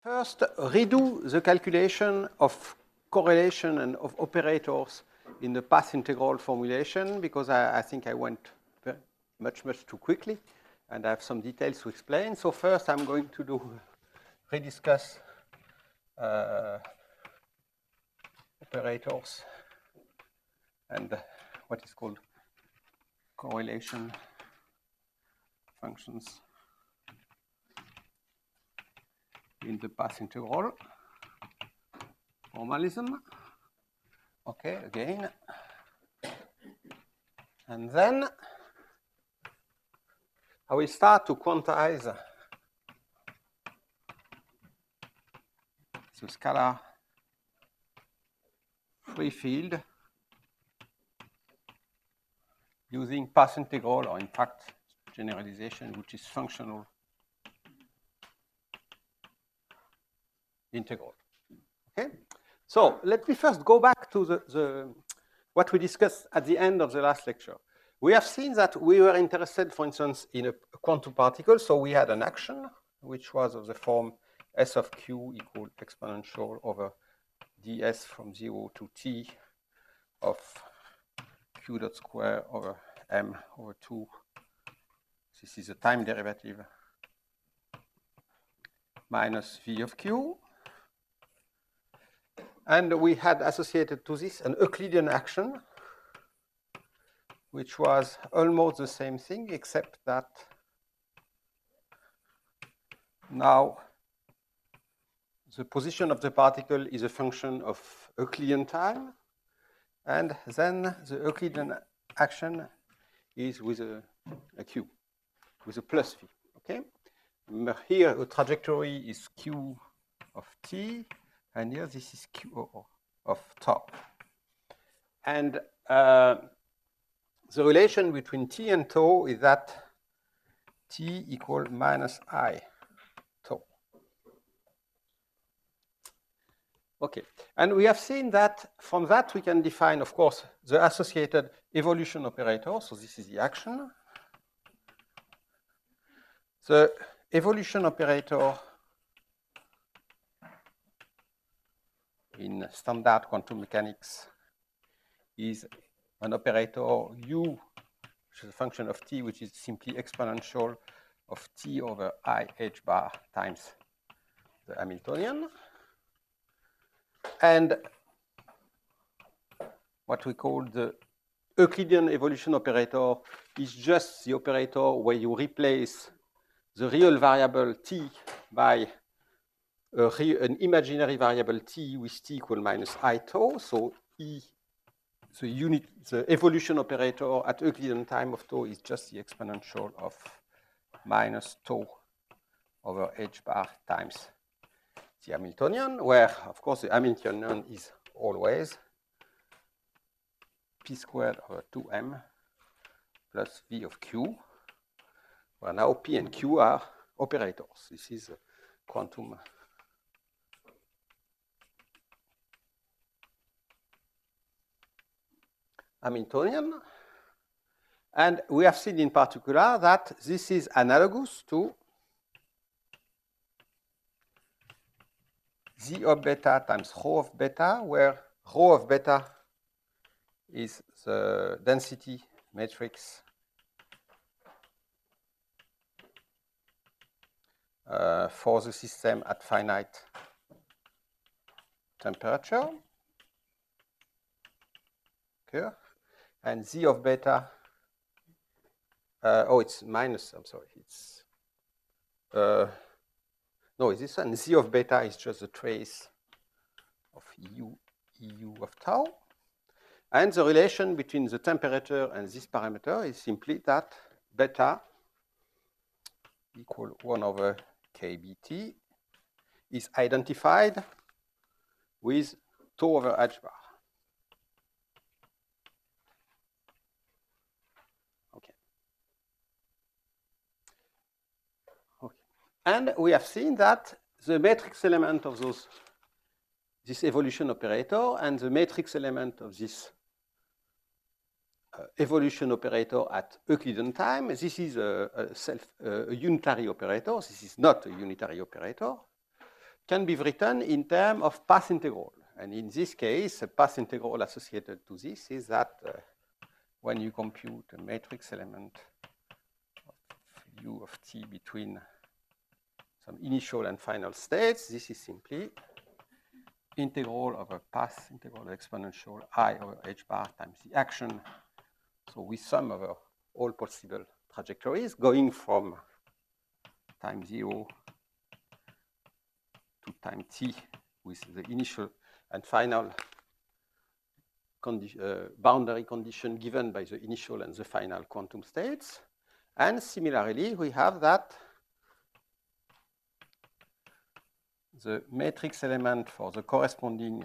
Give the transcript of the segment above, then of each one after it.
First, redo the calculation of correlation and of operators in the path integral formulation, because I think I went much too quickly, and I have some details to explain. So first, I'm going to rediscuss operators and what is called correlation functions in the path integral formalism. Okay, again. And then I will start to quantize the scalar free field using path integral, or in fact, generalization, which is functional integral. Okay? So let me first go back to what we discussed at the end of the last lecture. We have seen that we were interested, for instance, in a quantum particle. So we had an action, which was of the form S of q equal exponential over ds from 0 to t of q dot square over m over 2. This is a time derivative minus v of q. And we had associated to this an Euclidean action, which was almost the same thing, except that now the position of the particle is a function of Euclidean time, and then the Euclidean action is with a q, with a plus v. Okay? Remember, here the trajectory is q of t, and here this is q of tau. And the relation between t and tau is that t equal minus I tau. Okay, and we have seen that from that we can define, of course, the associated evolution operator. So this is the action. The evolution operator in standard quantum mechanics is an operator u, which is a function of t, which is simply exponential of t over I h bar times the Hamiltonian. And what we call the Euclidean evolution operator is just the operator where you replace the real variable t by an imaginary variable t with t equal minus I tau. So E, the evolution operator at Euclidean time of tau is just the exponential of minus tau over h bar times the Hamiltonian, where, of course, the Hamiltonian is always p squared over 2m plus v of q, where now p and q are operators. This is quantum Hamiltonian. And we have seen in particular that this is analogous to z of beta times rho of beta, where rho of beta is the density matrix for the system at finite temperature. Okay. And z of beta, it's minus, I'm sorry, it's, no, it's this one. Z of beta is just a trace of EU of tau. And the relation between the temperature and this parameter is simply that beta equal 1 over kBt is identified with tau over h bar. And we have seen that the matrix element of this evolution operator and the matrix element of this evolution operator at Euclidean time. This is a unitary operator. This is not a unitary operator. can be written in terms of path integral. And in this case, a path integral associated to this is that when you compute a matrix element of u of t between some initial and final states, this is simply integral of a path integral of exponential I over h bar times the action. So we sum over all possible trajectories going from time 0 to time t with the initial and final boundary condition given by the initial and the final quantum states. And similarly, we have that the matrix element for the corresponding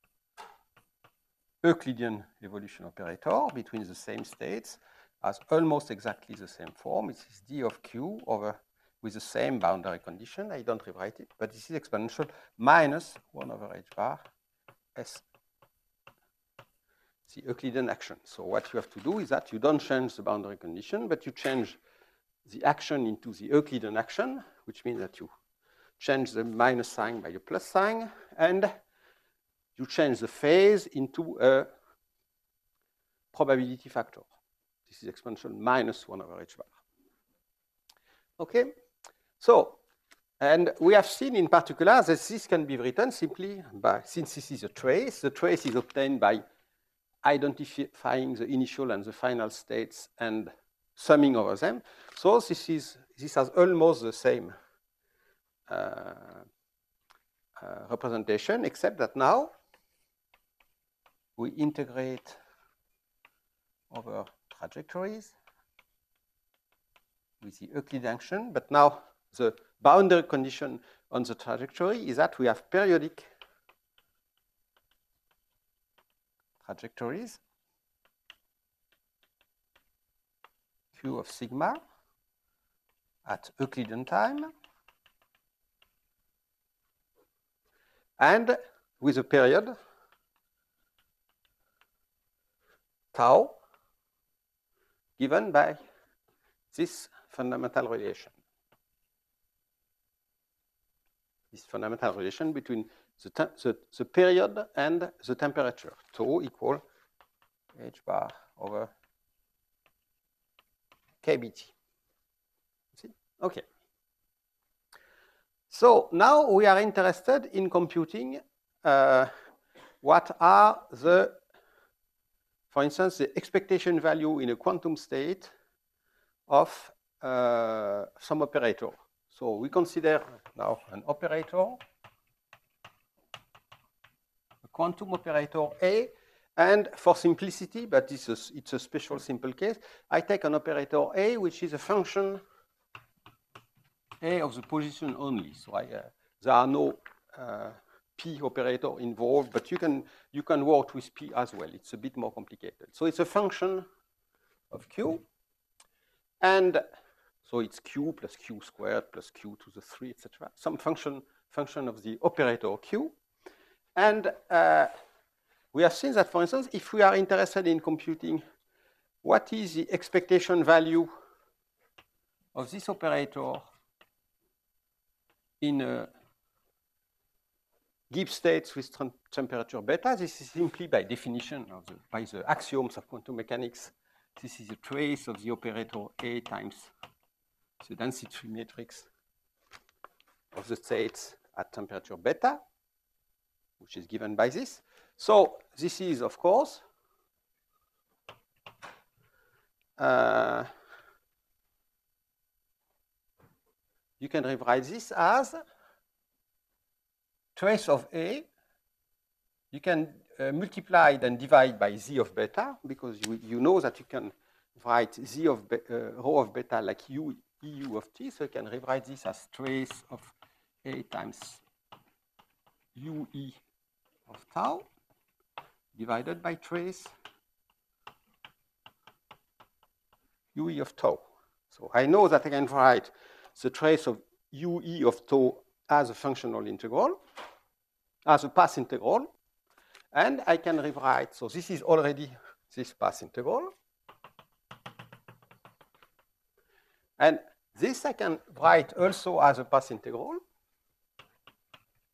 Euclidean evolution operator between the same states has almost exactly the same form. It is d of q over with the same boundary condition. I don't rewrite it, but this is exponential minus 1 over h bar s, the Euclidean action. So what you have to do is that you don't change the boundary condition, but you change the action into the Euclidean action, which means that you change the minus sign by a plus sign, and you change the phase into a probability factor. This is exponential minus 1 over h bar. Okay? So, and we have seen in particular that this can be written simply by, since this is a trace, the trace is obtained by identifying the initial and the final states and summing over them. So this has almost the same representation, except that now we integrate over trajectories with the Euclidean action, but now the boundary condition on the trajectory is that we have periodic trajectories q of sigma at Euclidean time, and with a period tau given by this fundamental relation. This fundamental relation between the period and the temperature, tau equal h bar over kBt. See? Okay. So now we are interested in computing what are the, for instance, the expectation value in a quantum state of some operator. So we consider now an operator, a quantum operator A, and for simplicity, but it's a special simple case, I take an operator A, which is a function A of the position only. So there are no P operator involved, but you can work with P as well. It's a bit more complicated. So it's a function of Q, and so it's Q plus Q squared plus Q to the 3, etc. Some function of the operator Q. And we have seen that, for instance, if we are interested in computing what is the expectation value of this operator in Gibbs states with temperature beta, this is simply by definition by the axioms of quantum mechanics. This is a trace of the operator A times the density matrix of the states at temperature beta, which is given by this. So this is, of course, you can rewrite this as trace of A. You can multiply and divide by z of beta, because you know that you can write z of rho of beta like u EU of t, so you can rewrite this as trace of A times UE of tau divided by trace UE of tau. So I know that I can write the trace of UE of tau as a functional integral, as a path integral, and I can rewrite, so this is already this path integral. And this I can write also as a path integral.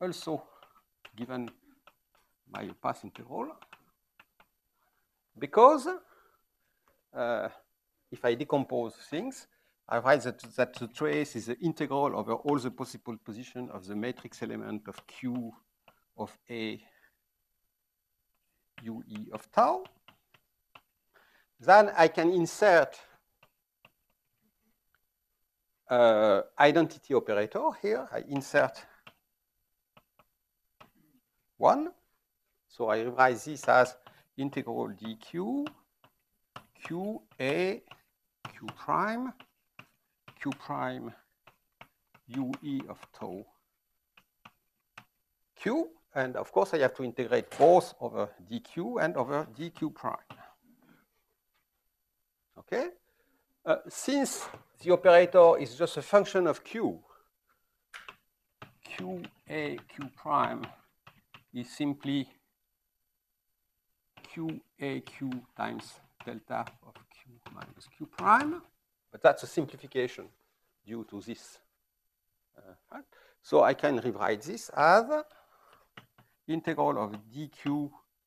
also given by a path integral, because if I decompose things, I write that the trace is the integral over all the possible positions of the matrix element of Q of A UE of tau. Then I can insert identity operator here. I insert 1. So I revise this as integral dq q a q prime ue of tau q. And of course, I have to integrate both over dq and over dq prime. Okay? Since the operator is just a function of q, q a q prime is simply q a q times delta of q minus q prime. But that's a simplification due to this. Right? So I can rewrite this as integral of dq.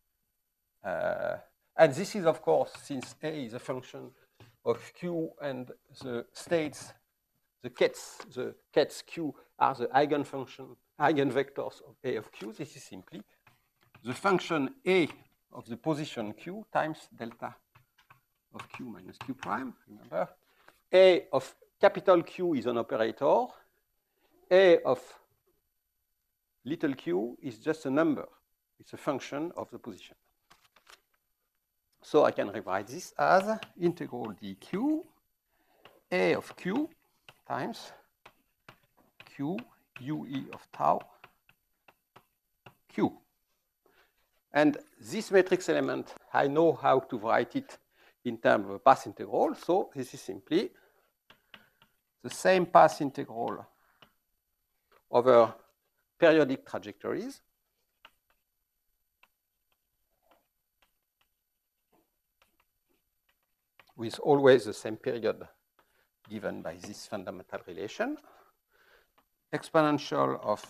And this is, of course, since A is a function of q and the states, the kets q are the eigenfunction, eigenvectors of A of q. This is simply the function A of the position q times delta of q minus q prime. Remember, A of capital Q is an operator. A of little q is just a number. It's a function of the position. So I can rewrite this as integral dq A of q times q ue of tau q. And this matrix element, I know how to write it in terms of a path integral. So this is simply the same path integral over periodic trajectories with always the same period given by this fundamental relation, exponential of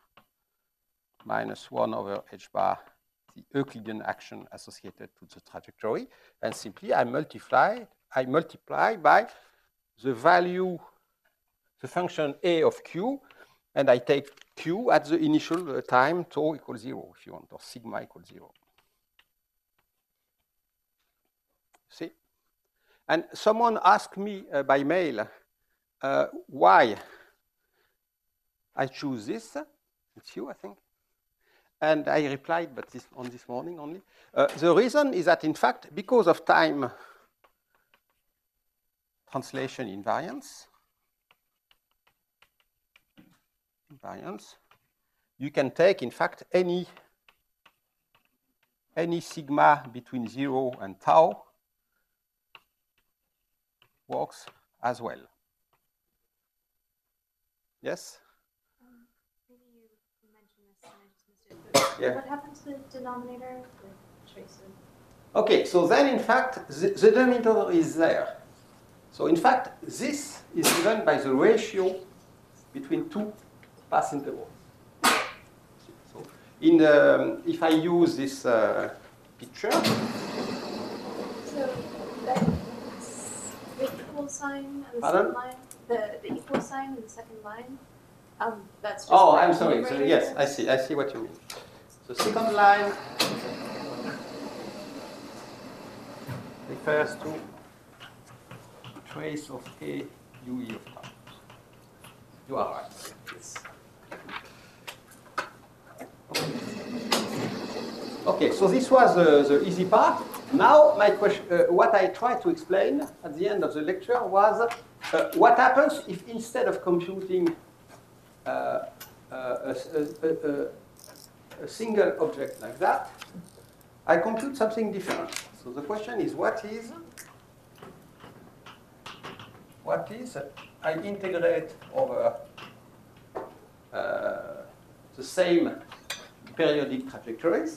minus 1 over h bar, the Euclidean action associated to the trajectory, and simply I multiply by the value, the function A of q, and I take q at the initial time tau equals 0, if you want, or sigma equals 0. See? And someone asked me by mail why I choose this. It's you, I think. And I replied, but on this morning only. The reason is that, in fact, because of time translation invariance, you can take, in fact, any sigma between 0 and tau works as well. Yes? Maybe you mentioned this and I just missed it, but yeah. What happened to the denominator with trace of? Okay, so then in fact, the denominator is there. So in fact, this is given by the ratio between two path intervals. So if I use this picture. So that the equal sign on the second line, the equal sign in the second line, that's just. Oh, I'm sorry. So yes, I see what you mean. So second line refers to trace of A UE of tau. You are right. Yes. Okay, so this was the easy part. Now, my question, what I tried to explain at the end of the lecture was what happens if instead of computing a single object like that, I compute something different. So the question is, what is I integrate over the same periodic trajectories.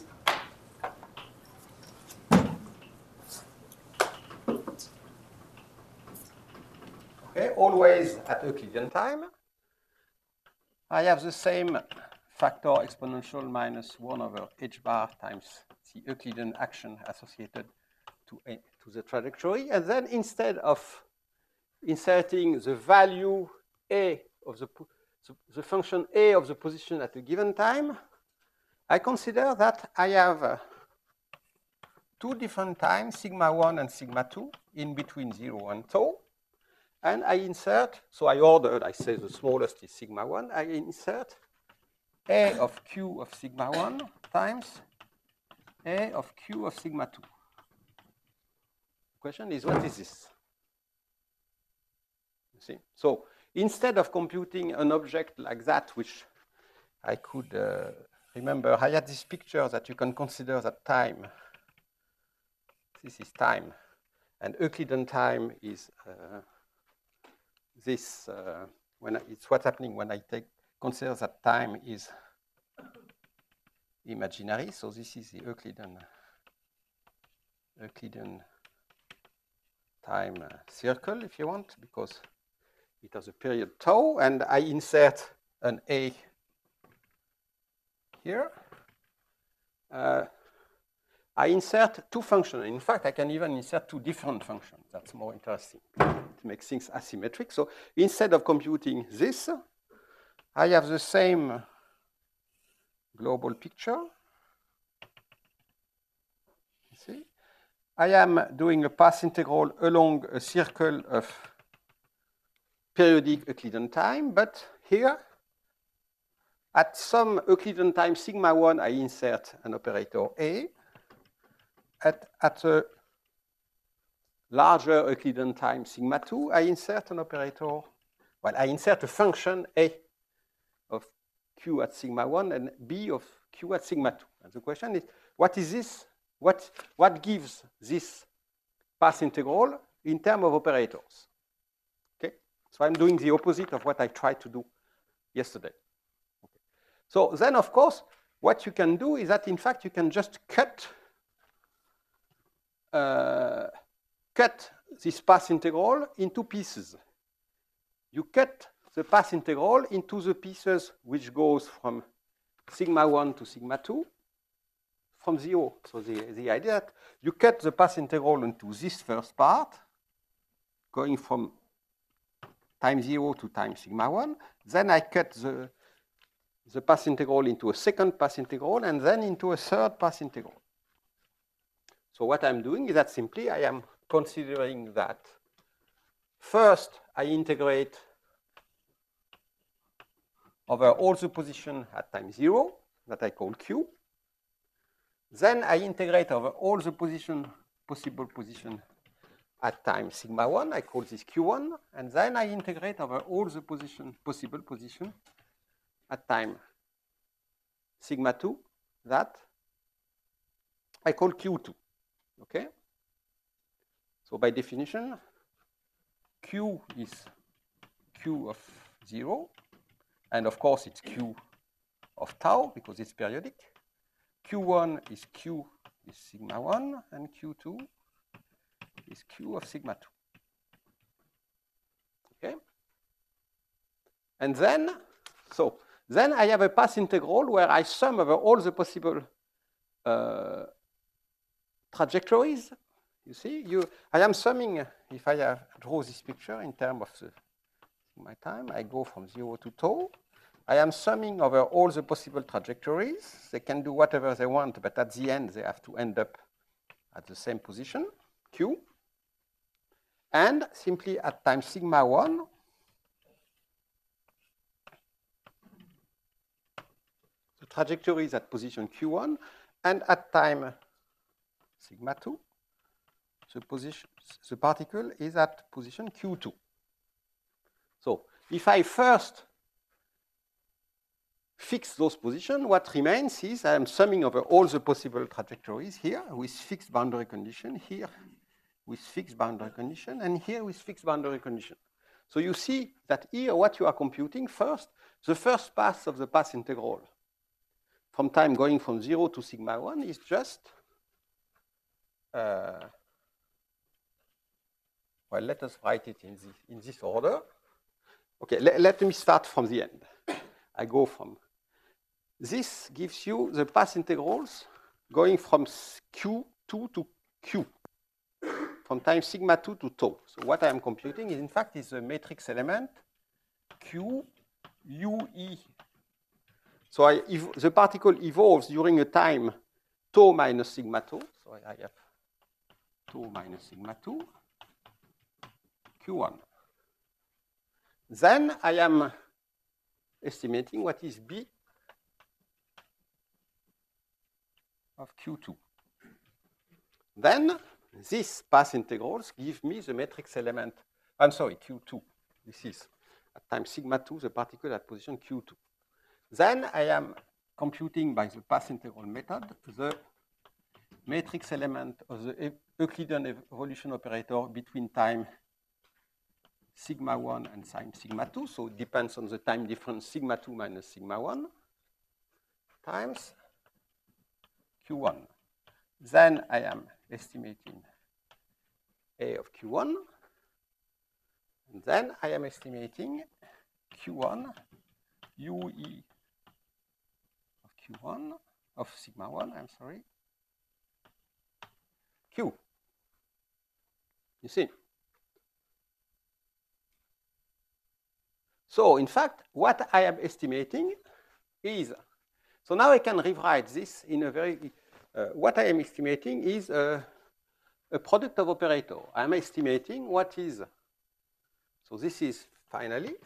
Okay, always at Euclidean time. I have the same factor exponential minus 1 over h bar times the Euclidean action associated to the trajectory. And then instead of inserting the value a of the function a of the position at a given time, I consider that I have two different times, sigma 1 and sigma 2, in between 0 and tau. And I insert, so I ordered, I say the smallest is sigma 1, I insert a of q of sigma 1 times a of q of sigma 2. The question is, what is this? You see? So instead of computing an object like that, which I could remember, I had this picture that you can consider that time. This is time. And Euclidean time is this, when it's what's happening when I consider that time is imaginary. So this is the Euclidean time circle, if you want, because it has a period tau, and I insert an a here. I insert two functions. In fact, I can even insert two different functions. That's more interesting. It makes things asymmetric. So instead of computing this, I have the same global picture. You see? I am doing a path integral along a circle of periodic Euclidean time, but here, at some Euclidean time sigma 1, I insert an operator A. At a larger Euclidean time sigma 2, I insert an operator, well, I insert a function A of q at sigma 1 and B of q at sigma 2. And the question is, what is this? What gives this path integral in terms of operators? Okay, so I'm doing the opposite of what I tried to do yesterday. Okay. So then, of course, what you can do is that, in fact, you can just cut this path integral into pieces. You cut the path integral into the pieces which goes from sigma 1 to sigma 2 from 0. So the idea that you cut the path integral into this first part, going from time 0 to time sigma 1. Then I cut the path integral into a second path integral and then into a third path integral. So what I'm doing is that simply I am considering that first I integrate over all the position at time 0 that I call q. Then I integrate over all the possible position at time sigma 1, I call this q1, and then I integrate over all the possible position at time sigma 2 that I call q2. Okay? So by definition, q is q of 0, and of course it's q of tau because it's periodic. q1 is q is sigma 1, and q2 is q of sigma 2. Okay? And then, then I have a path integral where I sum over all the possible trajectories. You see, I am summing, if I draw this picture in terms of my time, I go from 0 to tau. I am summing over all the possible trajectories. They can do whatever they want, but at the end, they have to end up at the same position, q. And simply at time sigma 1, the trajectory is at position q1, and at time sigma 2, the particle is at position q2. So if I first fix those positions, what remains is I am summing over all the possible trajectories here with fixed boundary condition, here with fixed boundary condition, and here with fixed boundary condition. So you see that here what you are computing first, the first pass of the path integral from time going from 0 to sigma 1 is just, well, let us write it in this order. Okay, let me start from the end. I go from this gives you the path integrals going from Q2 to Q, from time sigma 2 to tau. So what I am computing is, in fact, is a matrix element Q UE. So if the particle evolves during a time tau minus sigma 2. So I have tau minus sigma 2, Q1. Then I am estimating what is B of Q2. Then these path integrals give me the matrix element. I'm sorry, Q2. This is at time sigma 2, the particle at position Q2. Then I am computing by the path integral method the matrix element of the Euclidean evolution operator between time sigma 1 and time sigma 2. So it depends on the time difference sigma 2 minus sigma 1 times Q1. Then I am estimating A of Q1. And then I am estimating Q1 UE of Q1 of sigma 1, I'm sorry, Q. You see? So in fact, what I am estimating is, so now I can rewrite this in a very, what I am estimating is a product of operator. I am estimating what is, so this is finally,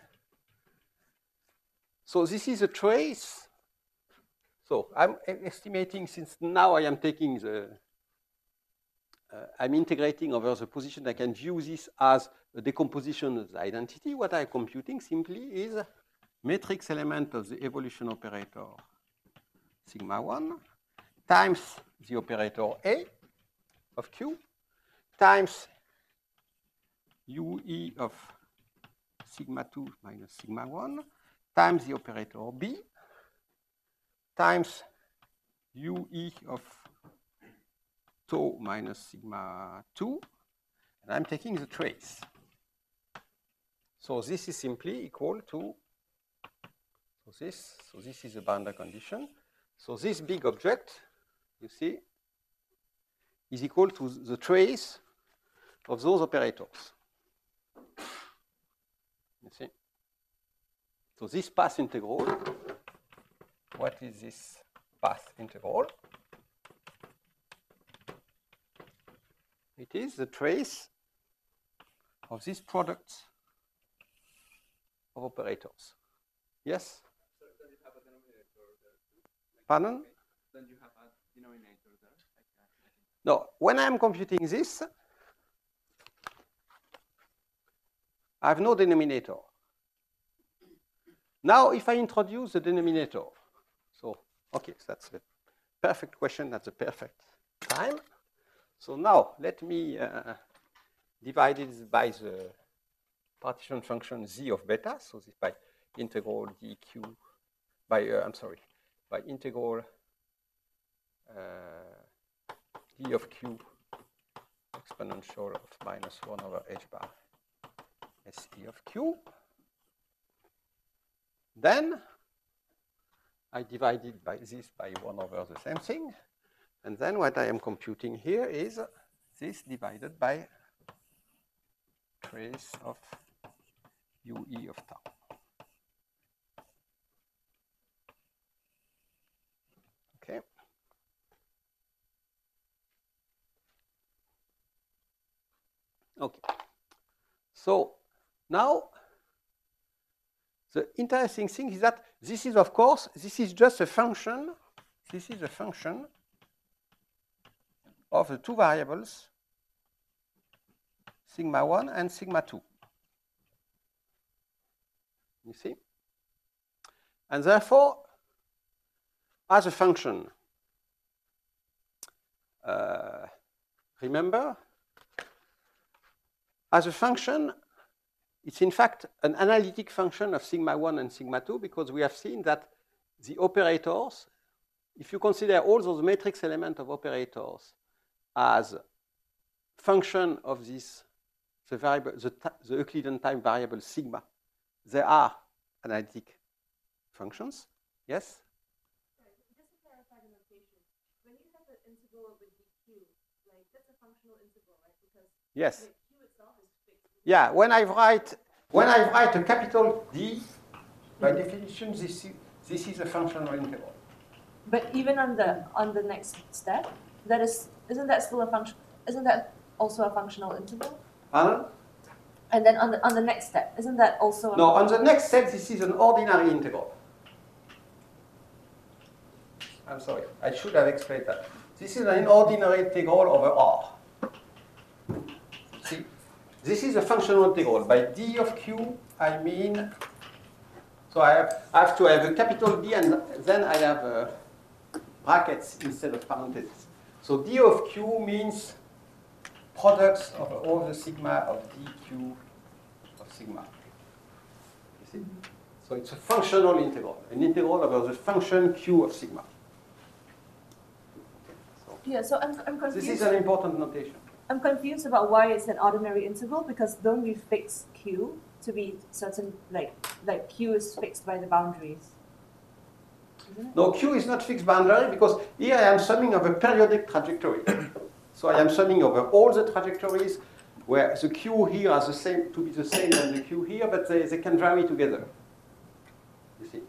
so this is a trace. So I'm estimating, since now I am taking the, I'm integrating over the position, I can view this as a decomposition of the identity. What I'm computing simply is matrix element of the evolution operator sigma 1 times the operator A of Q times UE of sigma 2 minus sigma 1 times the operator B times UE of tau minus sigma 2, and I'm taking the trace. So this is simply equal to, so this is a boundary condition. So this big object, you see, is equal to the trace of those operators. You see? So this path integral, what is this path integral? It is the trace of these products of operators. Yes? So does it have a denominator there too? Pardon? Then you have a denominator there? No, when I'm computing this, I have no denominator. Now, if I introduce the denominator, so, okay, so that's a perfect question at the perfect time. So now, let me divide it by the partition function z of beta. So this by integral dq, by, I'm sorry, by integral d of q exponential of minus 1 over h bar se of q. Then I divide it by this by 1 over the same thing. And then what I am computing here is this divided by trace of UE of tau. Okay. Okay. So now the interesting thing is that this is, of course, this is just a function. This is a function of the two variables, sigma 1 and sigma 2. You see? And therefore, as a function, remember, as a function, it's in fact an analytic function of sigma 1 and sigma 2, because we have seen that the operators, if you consider all those matrix elements of operators as function of this, the variable, the Euclidean time variable sigma, they are analytic functions, yes? functional interval, right? Because Yes. the Q itself is fixed. Yeah, when I write a capital D, by definition, this is a functional interval. But even on the next step, isn't that still a function? Isn't that also a functional interval? Pardon? And then on the next step, isn't that also? No, on the next step, this is an ordinary integral. I'm sorry, I should have explained that. This is an ordinary integral over R. See, this is a functional integral. By d of q, I mean, so I have to have a capital D, and then I have brackets instead of parentheses. So d of q means products of all the sigma of dq of sigma. You see? So it's a functional integral, an integral over the function q of sigma. Yeah, so I'm confused. This is an important notation. I'm confused about why it's an ordinary integral, because don't we fix q to be certain, like q is fixed by the boundaries? Isn't it? No, q is not fixed boundary, because here I am summing of a periodic trajectory. So I am summing over all the trajectories where the q here are the same, to be the same as the q here, but they can vary together. You see?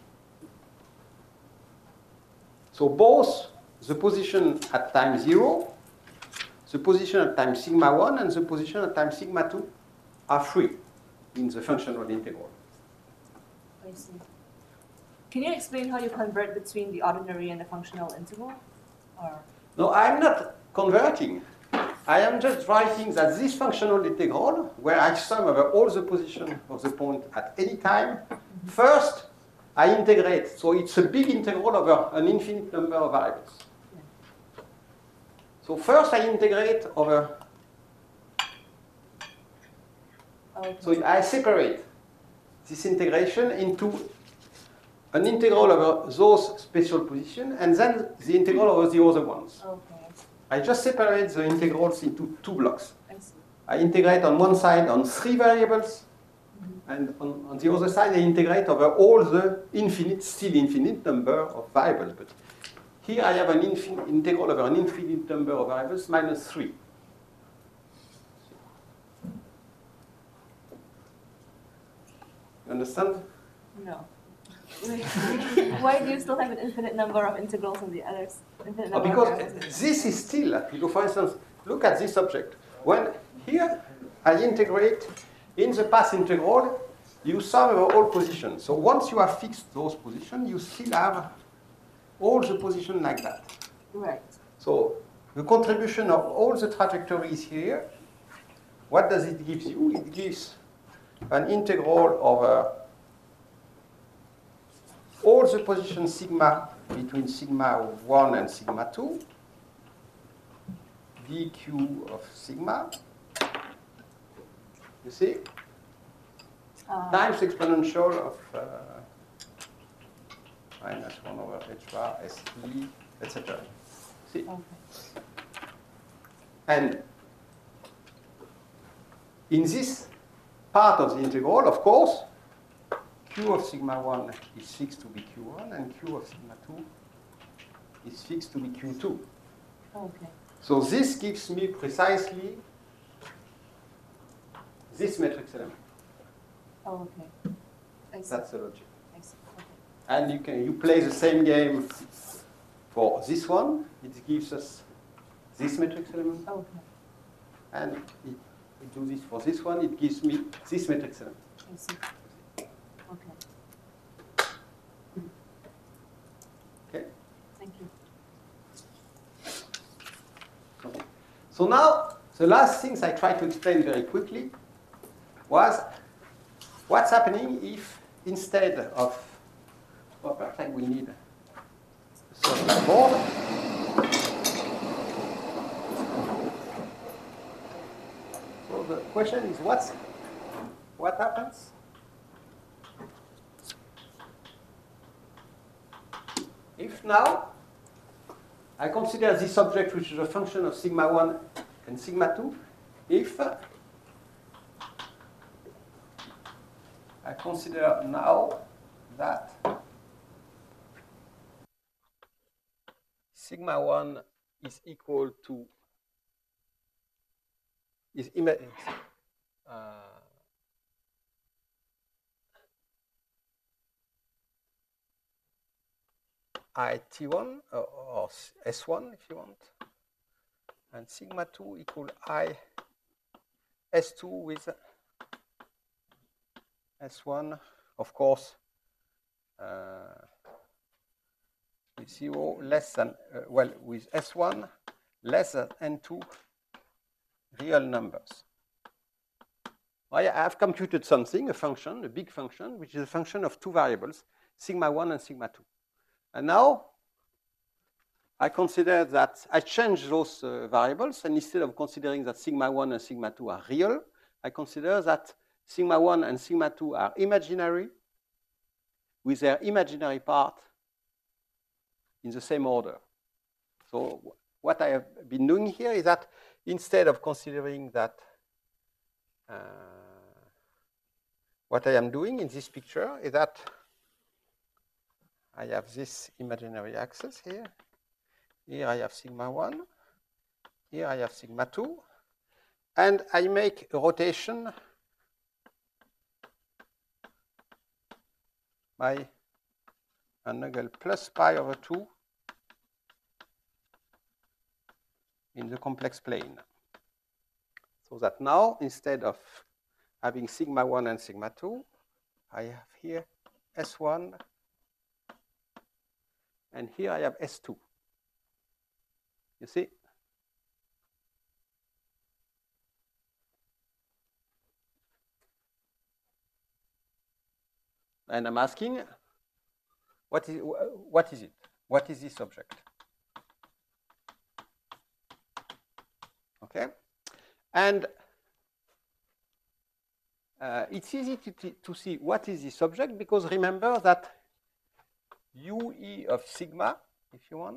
So both the position at time 0, the position at time sigma 1, and the position at time sigma 2 are free in the functional integral. I see. Can you explain how you convert between the ordinary and the functional integral? Or No, I'm not converting. I am just writing that this functional integral, where I sum over all the position of the point at any time, first I integrate. So it's a big integral over an infinite number of variables. So first I integrate over, okay. so I separate this integration into an integral over those special positions, and then the integral over the other ones. Okay. I just separate the integrals into two blocks. I see. I integrate on one side on 3 variables, and on the other side I integrate over all the still infinite number of variables. But here I have an integral over an infinite number of variables minus 3. You understand? No. Why do you still have an infinite number of integrals on the others? Infinite number of Because variables? this is still, for instance, look at this object. When here I integrate in the path integral, you sum over all positions. So once you have fixed those positions, you still have all the positions like that. Right. So the contribution of all the trajectories here, what does it give you? It gives an integral over all the positions sigma between sigma 1 and sigma 2, dq of sigma, you see, times exponential of minus 1 over h bar SE, etc. See? Okay. And in this part of the integral, of course, q of sigma 1 is fixed to be q1, and q of sigma 2 is fixed to be q2. Okay. So this gives me precisely this matrix element. Oh, okay. I see. That's the logic. I see. Okay. And you play the same game for this one. It gives us this matrix element. Okay. And we do this for this one. It gives me this matrix element. I see. Okay. Okay. Thank you. So now, the last things I tried to explain very quickly was what's happening if instead of, well, perhaps I will need a certain board. So the question is what happens if now I consider this object, which is a function of sigma 1 and sigma 2, if I consider now that sigma 1 is equal to is IT1 or S1 if you want, and sigma 2 equal I S2 with S1, of course, with 0 less than, well, with S1 less than N2 real numbers. I have computed something, a function, a big function, which is a function of two variables, sigma 1 and sigma 2. And now I consider that I change those variables, and instead of considering that sigma 1 and sigma 2 are real, I consider that sigma 1 and sigma 2 are imaginary with their imaginary part in the same order. So what I have been doing here is that instead of considering that what I am doing in this picture is that I have this imaginary axis here. Here I have sigma 1. Here I have sigma 2. And I make a rotation by an angle plus pi over 2 in the complex plane. So that now, instead of having sigma 1 and sigma 2, I have here S1, and here I have S2. You see? And I'm asking, what is it? What is this object? Okay? And it's easy to see what is this object, because remember that UE of sigma, if you want,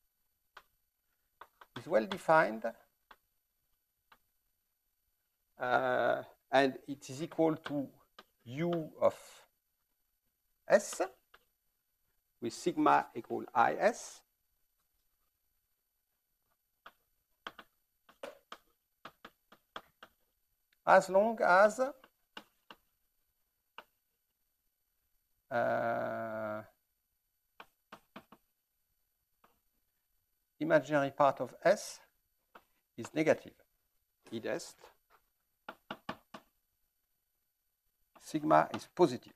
is well defined, and it is equal to U of S with sigma equal IS. As long as imaginary part of S is negative. Id est sigma is positive.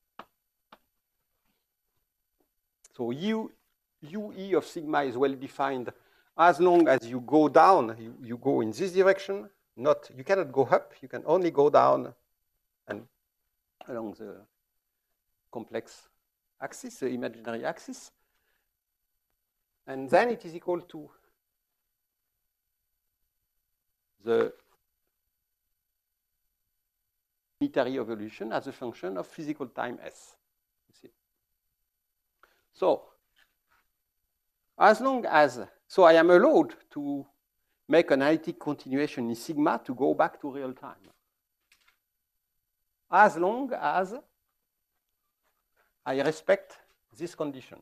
So UE of sigma is well defined as long as you go down, you go in this direction. You cannot go up, you can only go down and along the complex axis, the imaginary axis. And then it is equal to the unitary evolution as a function of physical time S. You see. So, as long as, so I am allowed to make an analytic continuation in sigma to go back to real time. As long as I respect this condition.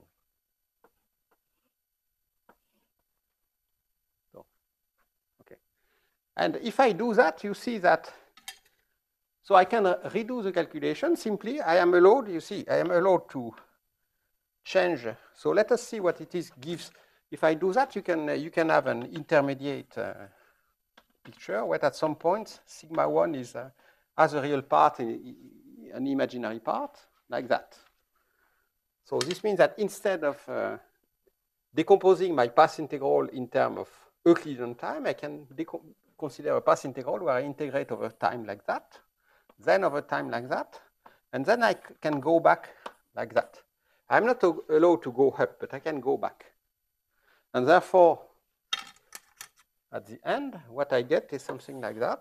So, okay. And if I do that, you see that, so I can redo the calculation simply. I am allowed, you see, I am allowed to change. So let us see what it is gives. If I do that, you can have an intermediate picture where at some point sigma 1 is has a real part, an imaginary part, like that. So this means that instead of decomposing my path integral in terms of Euclidean time, I can consider a path integral where I integrate over time like that, then over time like that, and then I can go back like that. I'm not allowed to go up, but I can go back. And therefore, at the end, what I get is something like that.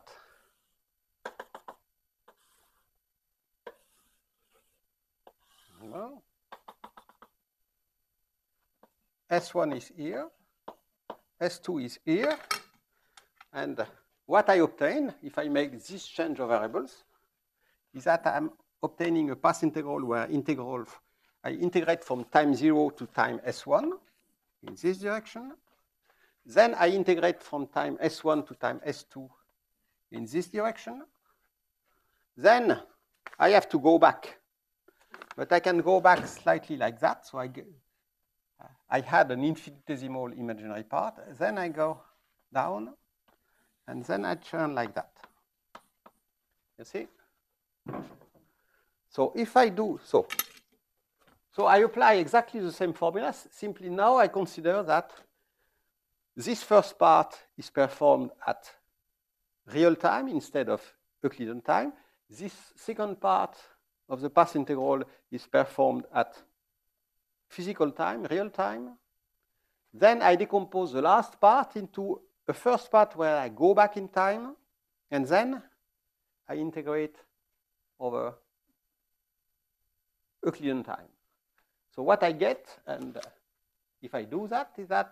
Well, S1 is here, S2 is here, and what I obtain, if I make this change of variables, is that I'm obtaining a path integral where I integrate from time 0 to time S1 in this direction. Then I integrate from time S1 to time S2 in this direction. Then I have to go back. But I can go back slightly like that. So I had an infinitesimal imaginary part. Then I go down. And then I turn like that. You see? So if I do so, I apply exactly the same formula. Simply now I consider that this first part is performed at real time instead of Euclidean time. This second part of the path integral is performed at physical time, real time. Then I decompose the last part into a first part where I go back in time, and then I integrate over Euclidean time. So what I get, and if I do that, is that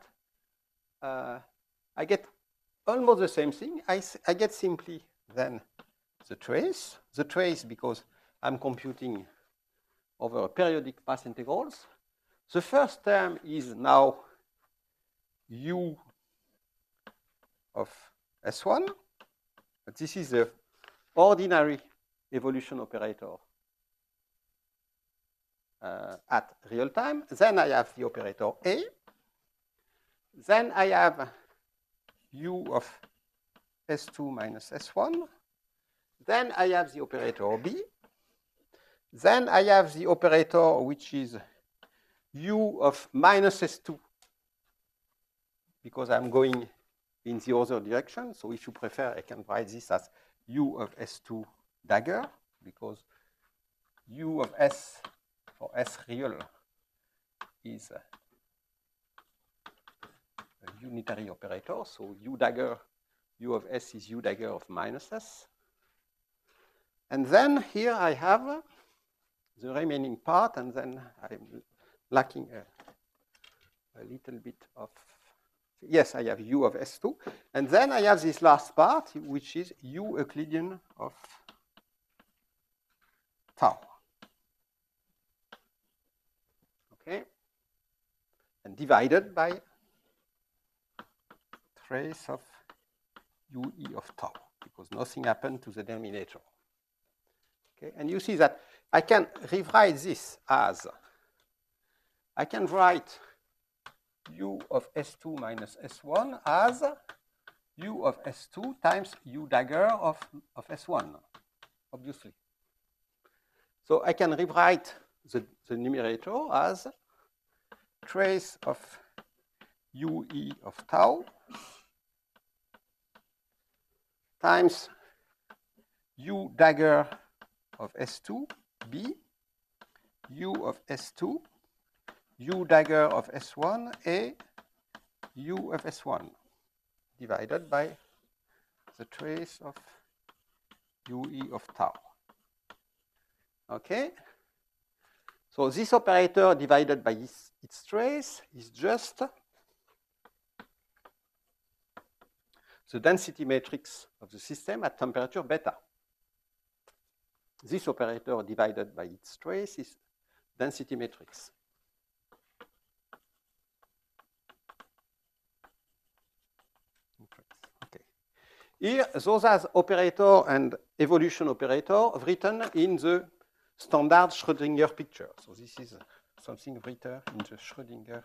I get almost the same thing. I get simply then the trace because I'm computing over periodic path integrals. The first term is now U of S1, but this is the ordinary evolution operator at real time. Then I have the operator A. Then I have U of S2 minus S1. Then I have the operator B. Then I have the operator which is U of minus S2 because I'm going in the other direction. So if you prefer, I can write this as U of S2 dagger because U of S for S real is a unitary operator. So U dagger, U of S is U dagger of minus S. And then here I have the remaining part, and then I'm lacking a little bit of, yes, I have U of S2. And then I have this last part, which is U Euclidean of tau. Okay? And divided by trace of UE of tau, because nothing happened to the denominator. Okay? And you see that I can rewrite this as, I can write U of S2 minus S1 as U of S2 times U dagger of S1, obviously. So I can rewrite the numerator as trace of UE of tau times U dagger of S2 B, U of S2, U dagger of S1 A, U of S1, divided by the trace of UE of tau. Okay? So this operator divided by its trace is just the density matrix of the system at temperature beta. This operator divided by its trace is density matrix. Okay. Here, those are operator and evolution operator written in the standard Schrödinger picture. So this is something written in the Schrödinger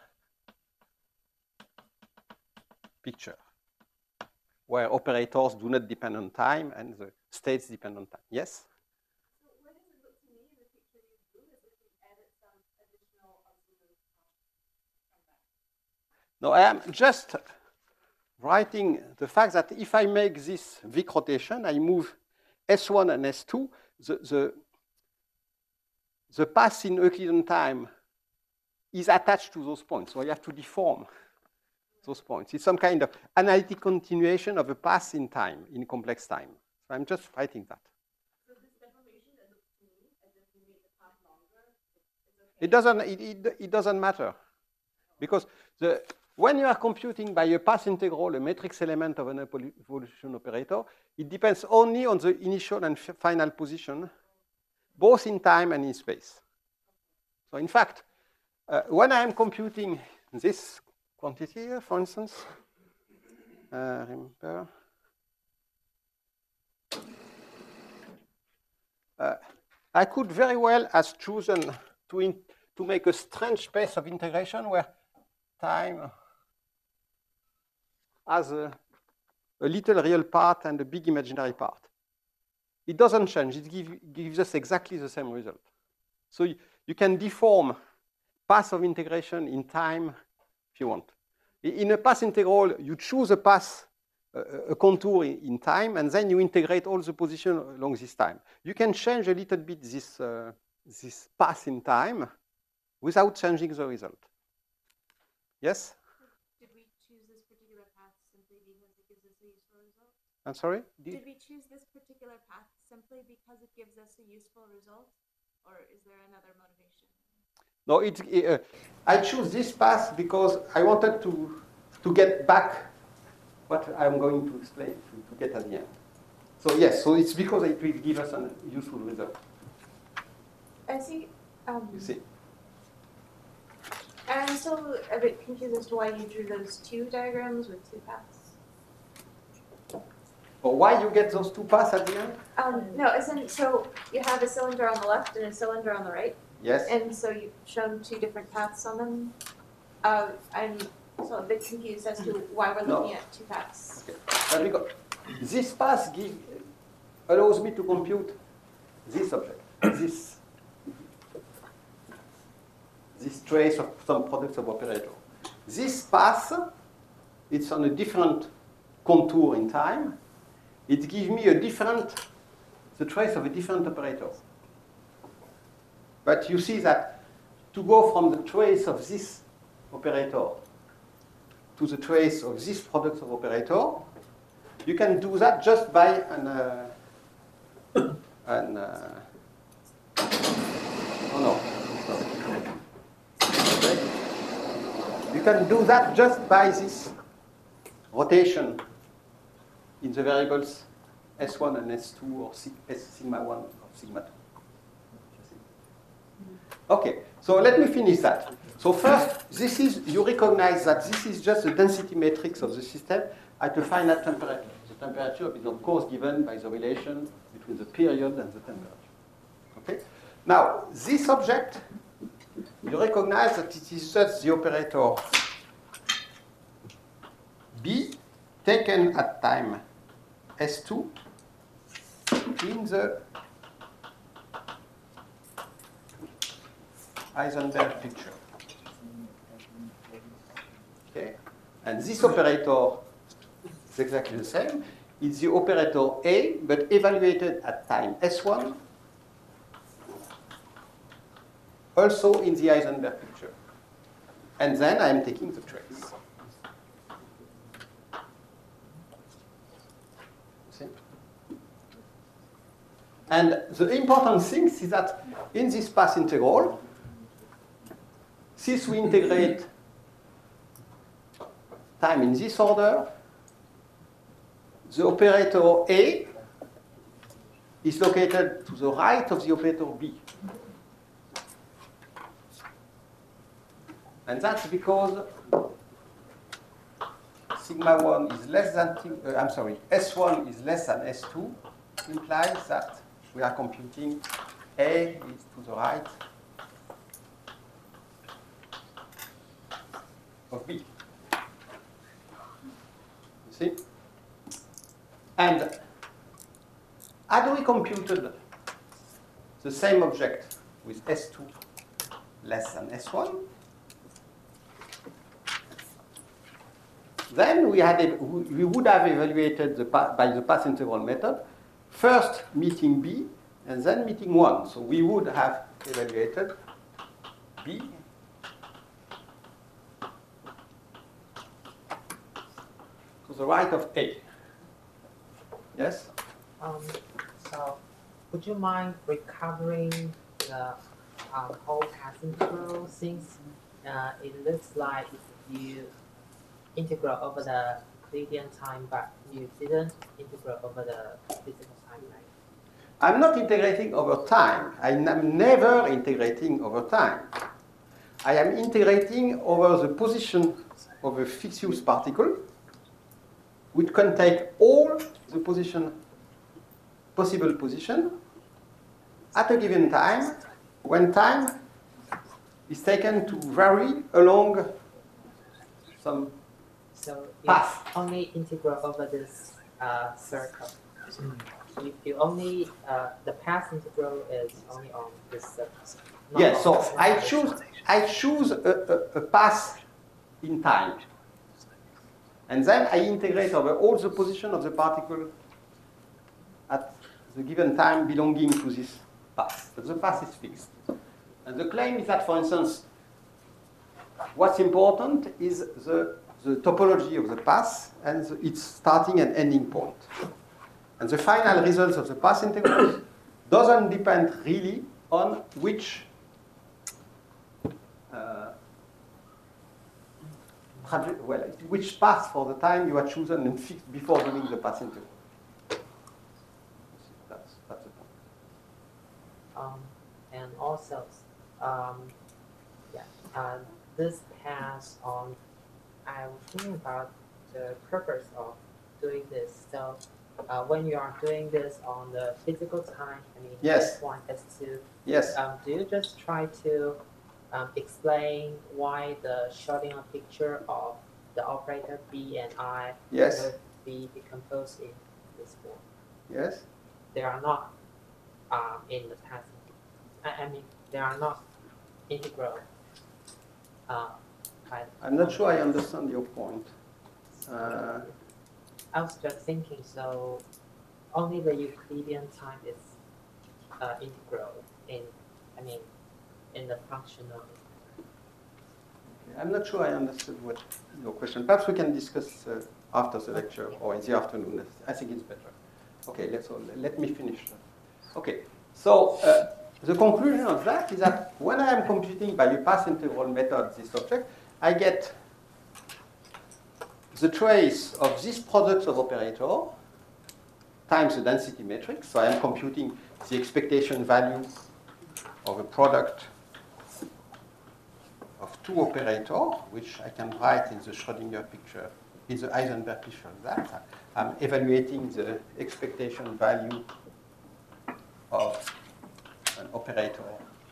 picture, where operators do not depend on time and the states depend on time. Yes? So what does it look to me in the picture you drew as if you added some additional absolute from that? No, I am just writing the fact that if I make this Wick rotation, I move S1 and S2, the path in Euclidean time is attached to those points. So I have to deform those points. It's some kind of analytic continuation of a path in time, in complex time. So I'm just writing that. So this deformation that looks to me as if you made the path longer, it's okay? It doesn't matter. Because when you are computing by a path integral a matrix element of an evolution operator, it depends only on the initial and final position, both in time and in space. So in fact, when I am computing this quantity here, for instance, remember, I could very well have chosen to make a strange space of integration where time has a little real part and a big imaginary part. It doesn't change. It gives us exactly the same result. So you can deform path of integration in time if you want. In a path integral, you choose a path, a contour in time, and then you integrate all the positions along this time. You can change a little bit this path in time without changing the result. Yes? Did we choose this particular path simply because it gives us a useful result? I'm sorry? Did we choose this particular path simply because it gives us a useful result? Or is there another motivation? No, I choose this path because I wanted to get back what I'm going to explain, to get at the end. So yes, so it's because it will give us a useful result. I see. You see? I'm still a bit confused as to why you drew those two diagrams with two paths. Or why you get those two paths at the end? No, so you have a cylinder on the left and a cylinder on the right. Yes. And so you've shown two different paths on them. I'm so a bit confused as to why we're looking at two paths. Okay. Because this path allows me to compute this object, this trace of some products of operator. This path, it's on a different contour in time. It gives me the trace of a different operator. But you see that to go from the trace of this operator to the trace of this product of operator, you can do that just by you can do that just by this rotation in the variables S1 and S2 or sigma 1 or sigma 2. Okay, so let me finish that. So first, you recognize that this is just the density matrix of the system at a finite temperature. The temperature is of course given by the relation between the period and the temperature. Okay? Now, this object, you recognize that it is just the operator B taken at time S2 in the Heisenberg picture. Okay? And this operator is exactly the same. It's the operator A, but evaluated at time S1, also in the Heisenberg picture. And then I'm taking the trace. See? And the important thing is that in this path integral, since we integrate time in this order, the operator A is located to the right of the operator B. And that's because sigma 1 is less than, S1 is less than S2, implies that we are computing A is to the right of B. You see? And had we computed the same object with S2 less than S1, then we would have evaluated by the path integral method, first meeting B and then meeting 1. So we would have evaluated B to the right of A. Yes? So would you mind recovering the whole path integral, since it looks like you integral over the Euclidean time, but you didn't integrate over the physical time, right? I'm not integrating over time. I am never integrating over time. I am integrating over the position of a fixed use particle, which can take all the possible position at a given time, when time is taken to vary along some So you path. only integral over this circle. You only the path integral is only on this circle. Yes, so not I on this choose one. I choose a path in time. And then I integrate over all the position of the particle at the given time belonging to this path. But the path is fixed. And the claim is that, for instance, what's important is the topology of the path and its starting and ending point. And the final results of the path integral doesn't depend really on which which path for the time you are chosen and fixed before doing the path integral. That's the point. And also, this pass on. I was thinking about the purpose of doing this. So, when you are doing this on the physical time, I mean, Yes. S1, S2, Yes. do you just try to explain why the Schrodinger picture of the operator B and I Yes. would be decomposed in this form? Yes. They are not in the past. I mean, they are not integral. I'm not sure I understand your point. I was just thinking, so only the Euclidean time is integral in the function of it. I'm not sure I understood what your question. Perhaps we can discuss after the lecture or in the afternoon. I think it's better. Okay, let me finish. Okay, so the conclusion of that is that when I am computing by the path integral method this object, I get the trace of this product of operator times the density matrix. So I am computing the expectation value of a product of two operators, which I can write in the Schrodinger picture, in the Heisenberg picture of that. I'm evaluating the expectation value of an operator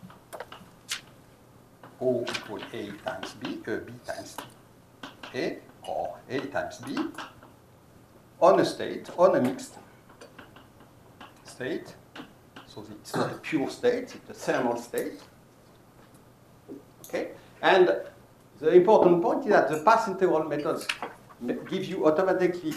O equal A times B, B times A, or A times B, on a state, on a mixed state. So it's not a pure state, it's a thermal state. Okay? And the important point is that the path integral methods give you automatically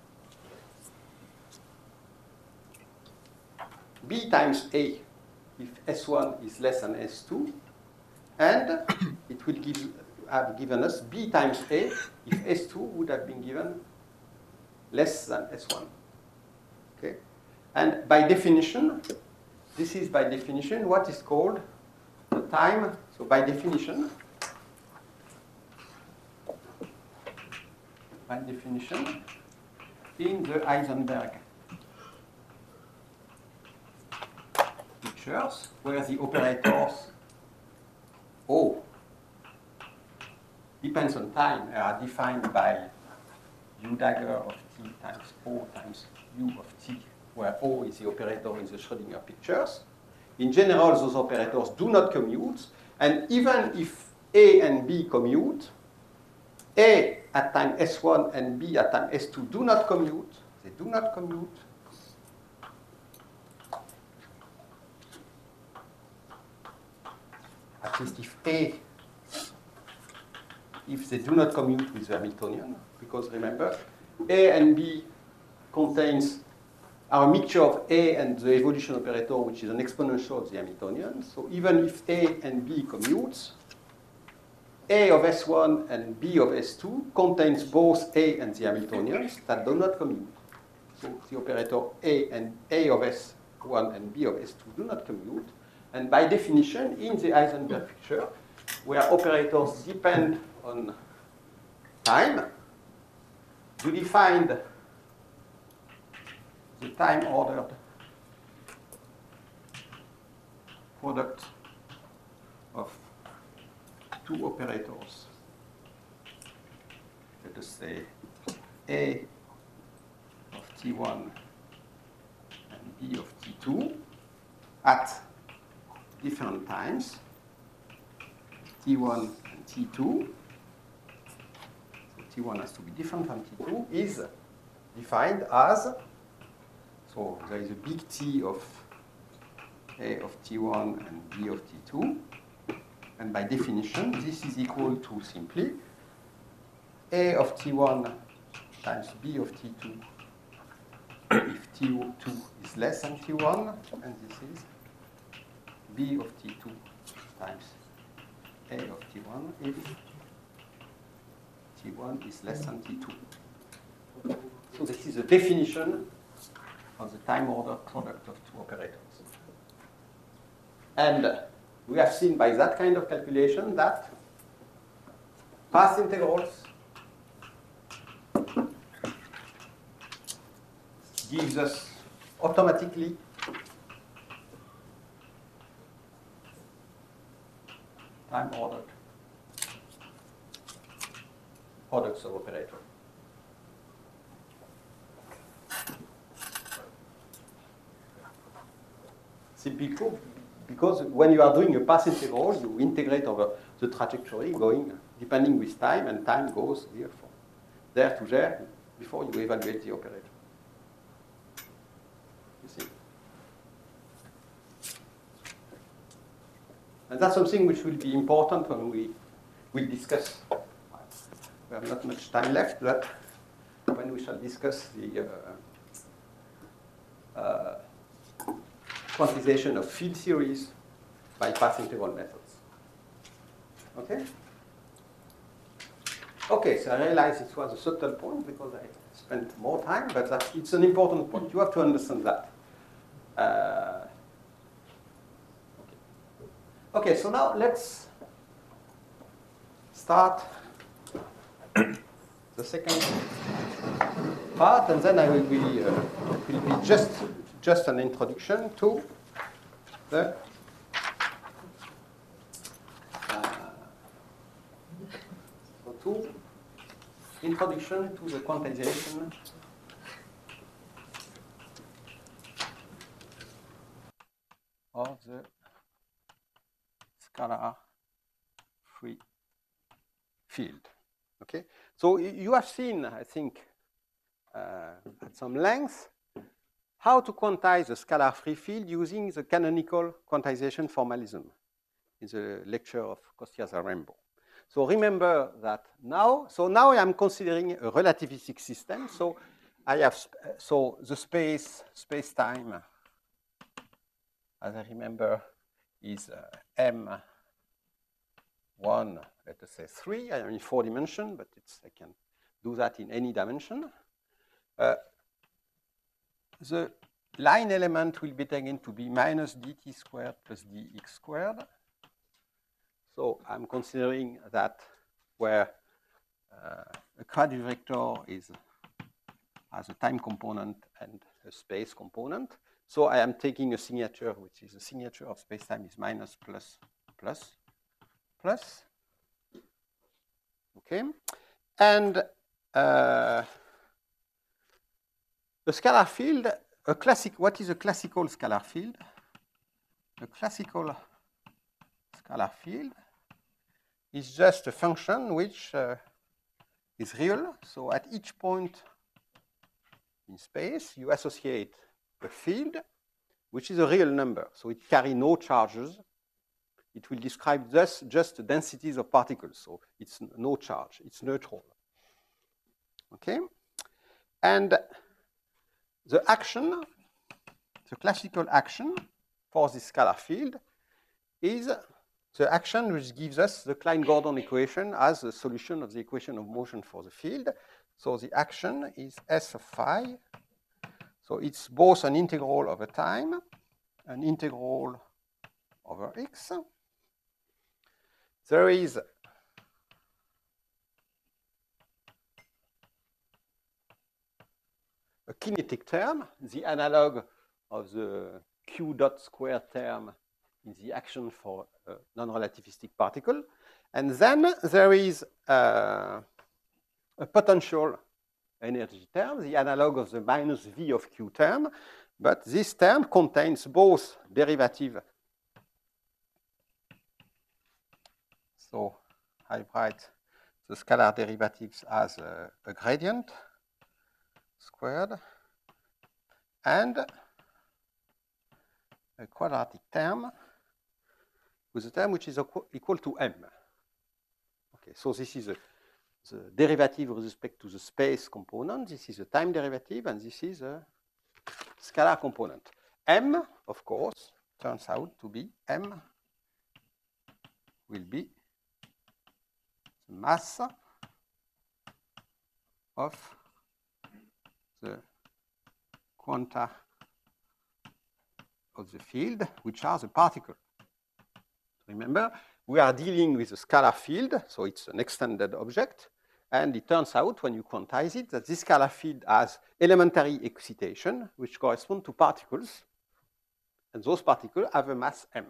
B times A if S1 is less than S2, and it will have given us B times A if S2 would have been given less than S1. Okay? And by definition, this is by definition what is called the time. So by definition, in the Heisenberg pictures, where the operators O depends on time are defined by U dagger of T times O times U of T, where O is the operator in the Schrodinger pictures. In general, those operators do not commute, and even if A and B commute, A at time S1 and B at time S2 do not commute. They do not commute. At least if they do not commute with the Hamiltonian, because remember, A and B are a mixture of A and the evolution operator, which is an exponential of the Hamiltonian. So even if A and B commutes, A of S1 and B of S2 contains both A and the Hamiltonians that do not commute. So the operator A of S1 and B of S2 do not commute. And by definition, in the Heisenberg picture, where operators depend on time, you define the time-ordered product of two operators. Let us say A of T1 and B of T2 at different times, T1 and T2, so T1 has to be different from T2, is defined as, so there is a big T of A of T1 and B of T2, and by definition, this is equal to simply A of T1 times B of T2 if T2 is less than T1, and this is B of T2 times A of T1 if T1 is less than T2. So this is the definition of the time order product of two operators. And we have seen by that kind of calculation that path integrals gives us automatically time ordered products of operators. Simply because when you are doing a path integral, you integrate over the trajectory going depending with time, and time goes here from there to there before you evaluate the operator. You see? And that's something which will be important when we will discuss. We have not much time left, but when we shall discuss the quantization of field theories by path integral methods. Okay? Okay, so I realize it was a subtle point because I spent more time, but it's an important point. You have to understand that. Okay, so now let's start the second part, and then I will be just an introduction to the introduction to the quantization of the scalar free field. Okay, so you have seen, I think, at some length, how to quantize a scalar free field using the canonical quantization formalism in the lecture of Kostias-Zarembo. So remember that now. So now I am considering a relativistic system. So I have the space-time, as I remember, is M1, let us say 3. I am in 4 dimensions, but I can do that in any dimension. The line element will be taken to be minus dt squared plus dx squared. So I'm considering that where a quadivector has a time component and a space component. So I am taking a signature, which is a signature of spacetime is minus plus plus plus. Okay, and a scalar field, what is a classical scalar field? A classical scalar field is just a function which is real. So at each point in space, you associate a field which is a real number. So it carries no charges. It will describe just densities of particles. So it's no charge. It's neutral. Okay? And the action, the classical action for this scalar field is the action which gives us the Klein-Gordon equation as a solution of the equation of motion for the field. So the action is S of phi. So it's both an integral over time, an integral over x. There is a kinetic term, the analog of the q dot square term in the action for a non-relativistic particle. And then there is a potential energy term, the analog of the minus v of q term. But this term contains both derivative So I write the scalar derivatives as a gradient squared and a quadratic term with a term which is equal to m. Okay, so this is the derivative with respect to the space component. This is a time derivative, and this is a scalar component. M, of course, turns out to be m will be the mass of the quanta of the field, which are the particles. Remember, we are dealing with a scalar field, so it's an extended object. And it turns out, when you quantize it, that this scalar field has elementary excitation, which correspond to particles. And those particles have a mass m.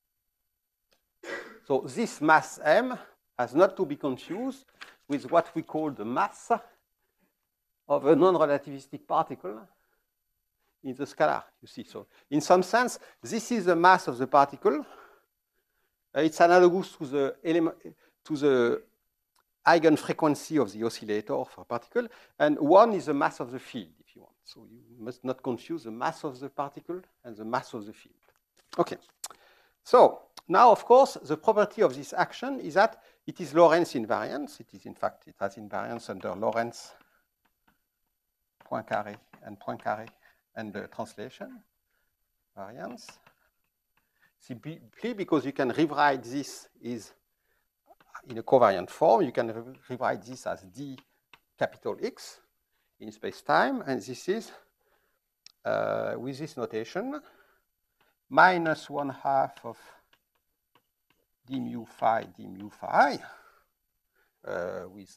So this mass m has not to be confused with what we call the mass of a non-relativistic particle in the scalar, you see. So in some sense, this is the mass of the particle. It's analogous to the eigenfrequency of the oscillator for a particle, and 1 is the mass of the field, if you want. So you must not confuse the mass of the particle and the mass of the field. Okay. So now, of course, the property of this action is that it is Lorentz invariance. It is, in fact, it has invariance under Lorentz Poincaré and the translation variance. Simply because you can rewrite this is in a covariant form. You can rewrite this as d capital X in space-time, and this is, with this notation, minus 1/2 of d mu phi with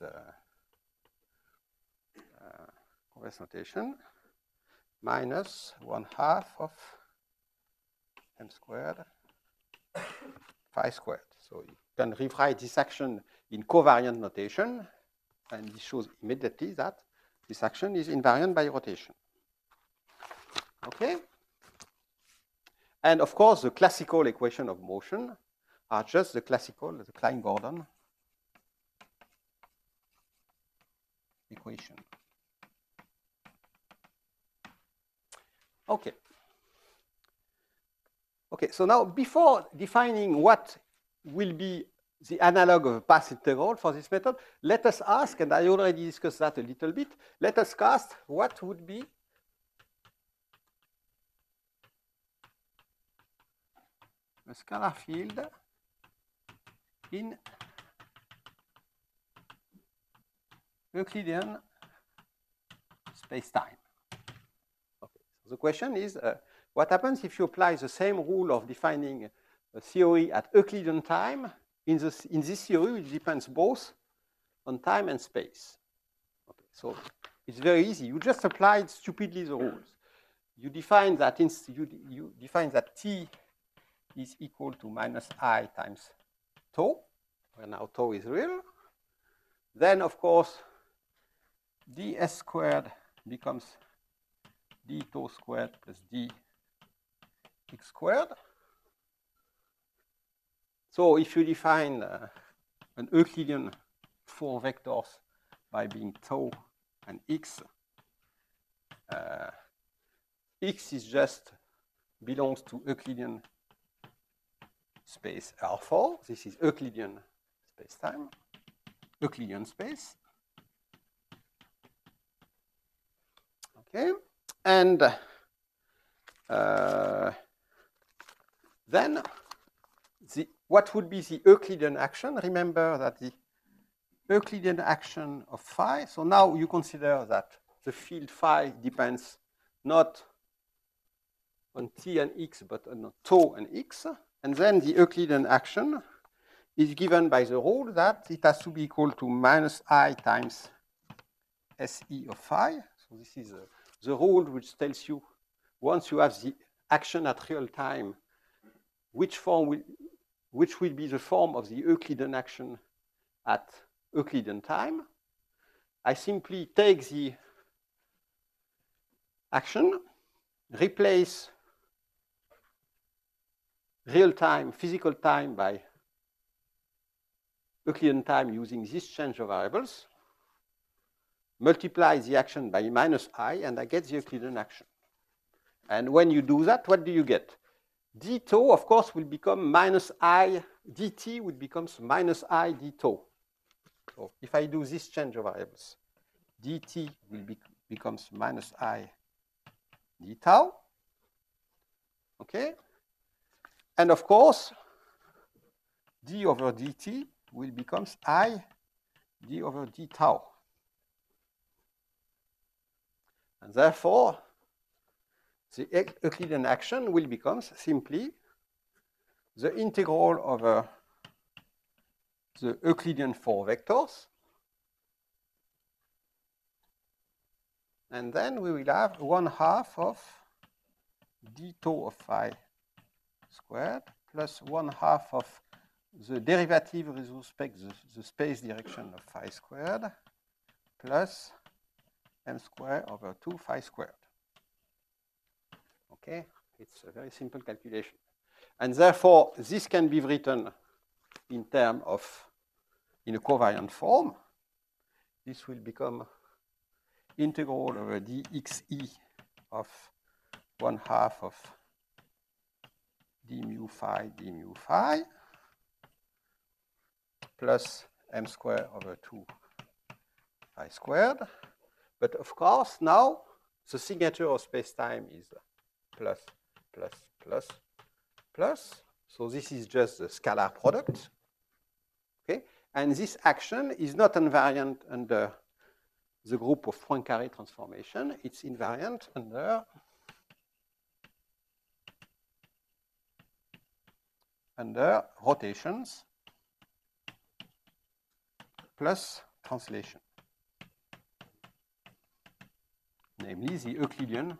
converse notation, minus 1/2 of m squared phi squared. So you can rewrite this action in covariant notation, and this shows immediately that this action is invariant by rotation. Okay? And of course, the classical equation of motion are just the Klein-Gordon equation. Okay. Okay, so now before defining what will be the analog of a path integral for this method, let us ask, and I already discussed that a little bit, let us cast what would be a scalar field in Euclidean space-time. Okay. So the question is, what happens if you apply the same rule of defining a theory at Euclidean time in this theory, which depends both on time and space? Okay. So it's very easy. You just apply stupidly the rules. You define that you define that t is equal to minus I times tau, where now tau is real. Then, of course, ds squared becomes d tau squared plus d x squared. So if you define an Euclidean 4 vectors by being tau and x, x is just belongs to Euclidean space R4. This is Euclidean space-time, Euclidean space. Okay, and then what would be the Euclidean action? Remember that the Euclidean action of phi, so now you consider that the field phi depends not on t and x, but on tau and x. And then the Euclidean action is given by the rule that it has to be equal to minus I times SE of phi. So this is the rule which tells you, once you have the action at real time, which will be the form of the Euclidean action at Euclidean time. I simply take the action, replace real time, physical time by Euclidean time using this change of variables, multiply the action by minus I, and I get the Euclidean action. And when you do that, what do you get? D tau, of course, will become minus I, dt will become minus I d tau. So if I do this change of variables, dt will becomes minus I d tau. Okay? And of course, d over dt will become I d over d tau. And therefore, the Euclidean action will become simply the integral over the Euclidean 4 vectors. And then we will have 1/2 of d tau of phi squared plus 1/2 of the derivative with respect to the space direction of phi squared plus m squared over 2 phi squared. Okay, it's a very simple calculation. And therefore, this can be written in terms of, in a covariant form. This will become integral over dxe of 1/2 of d mu phi plus m squared over 2 phi squared. But of course, now the signature of space-time is plus, plus, plus, plus. So this is just the scalar product. Okay? And this action is not invariant under the group of Poincaré transformation. It's invariant under rotations plus translation, namely the Euclidean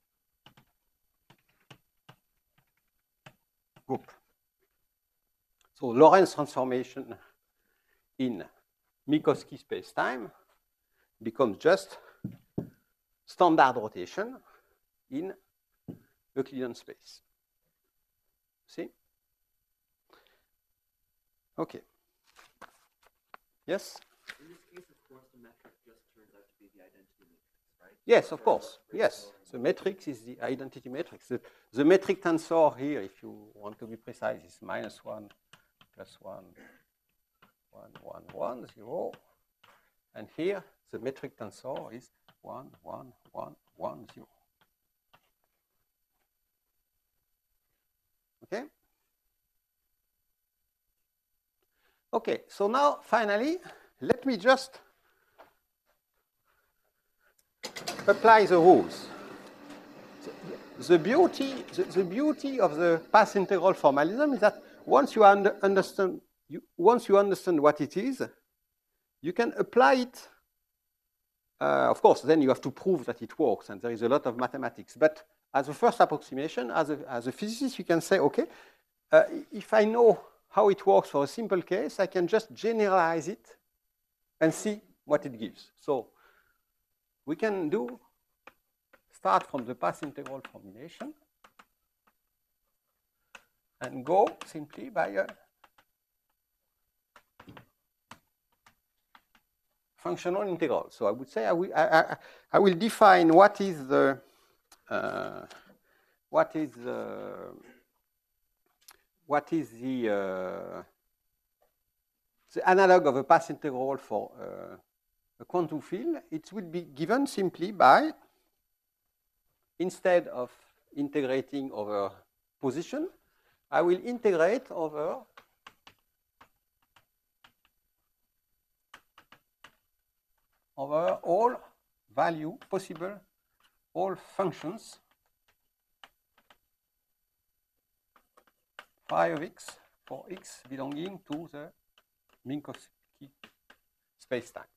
group. So Lorentz transformation in Minkowski spacetime becomes just standard rotation in Euclidean space. See? Okay. Yes? In this case, of course, the metric just turns out to be the identity matrix, right? Yes, of course. Yes. The matrix is the identity matrix. The metric tensor here, if you want to be precise, is -1 plus 1, 1, 1, 1, 0. And here, the metric tensor is 1, 1, 1, 1, 0. Okay? Okay, so now, finally, let me just apply the rules. The beauty of the path integral formalism is that once you understand what it is, you can apply it. Of course, then you have to prove that it works, and there is a lot of mathematics. But as a first approximation, as a physicist, you can say, okay, if I know how it works for a simple case, I can just generalize it and see what it gives. So we can start from the path integral formulation and go simply by a functional integral. So I would say I will define what is the analog of a path integral for a quantum field. It will be given simply by, instead of integrating over position, I will integrate over all value possible, all functions phi of x for x belonging to the Minkowski spacetime.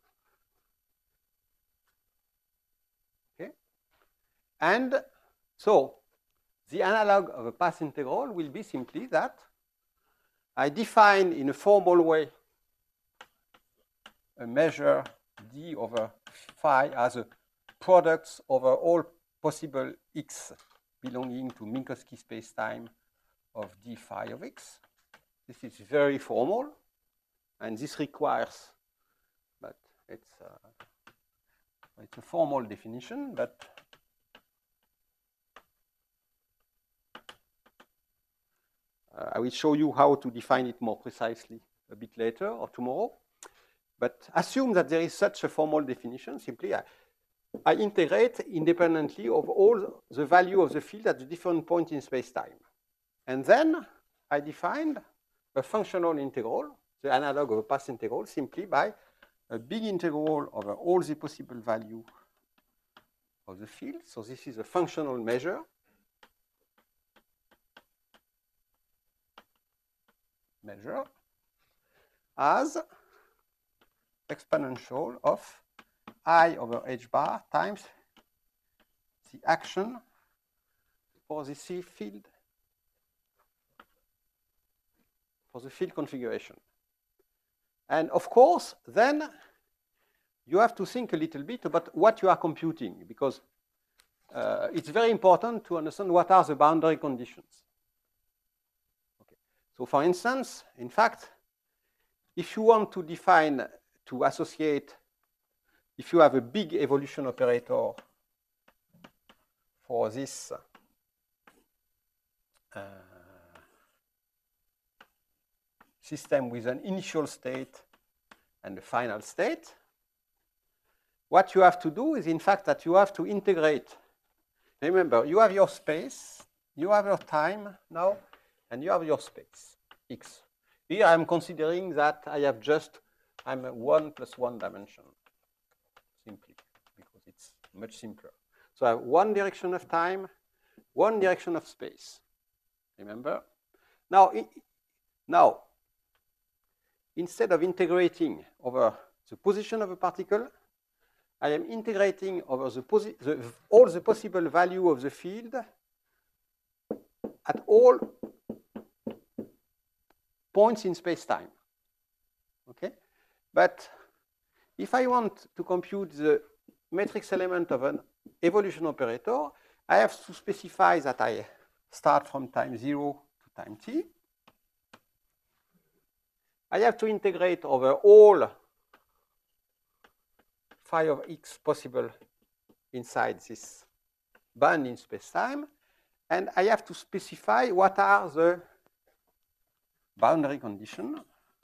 Okay? And so the analog of a path integral will be simply that I define in a formal way a measure d over phi as a product over all possible x belonging to Minkowski spacetime of d phi of x. This is very formal. And this requires, but it's a formal definition, but I will show you how to define it more precisely a bit later or tomorrow. But assume that there is such a formal definition. Simply, I integrate independently of all the value of the field at the different point in space-time. And then I defined a functional integral, the analog of a path integral, simply by a big integral over all the possible value of the field. So this is a functional measure. As exponential of I over h bar times the action for the C field, for the field configuration. And of course, then you have to think a little bit about what you are computing, because it's very important to understand what are the boundary conditions. Okay. So for instance, in fact, if you want to define, to associate, if you have a big evolution operator for this system with an initial state and a final state, what you have to do is, in fact, that you have to integrate. Remember, you have your space, you have your time now, and you have your space, x. Here I'm considering that I'm a 1 plus 1 dimension, simply, because it's much simpler. So I have one direction of time, one direction of space. Remember? Now, instead of integrating over the position of a particle, I am integrating over all the possible value of the field at all points in space-time. Okay? But if I want to compute the matrix element of an evolution operator, I have to specify that I start from time 0 to time t. I have to integrate over all phi of x possible inside this band in space-time, and I have to specify what are the boundary conditions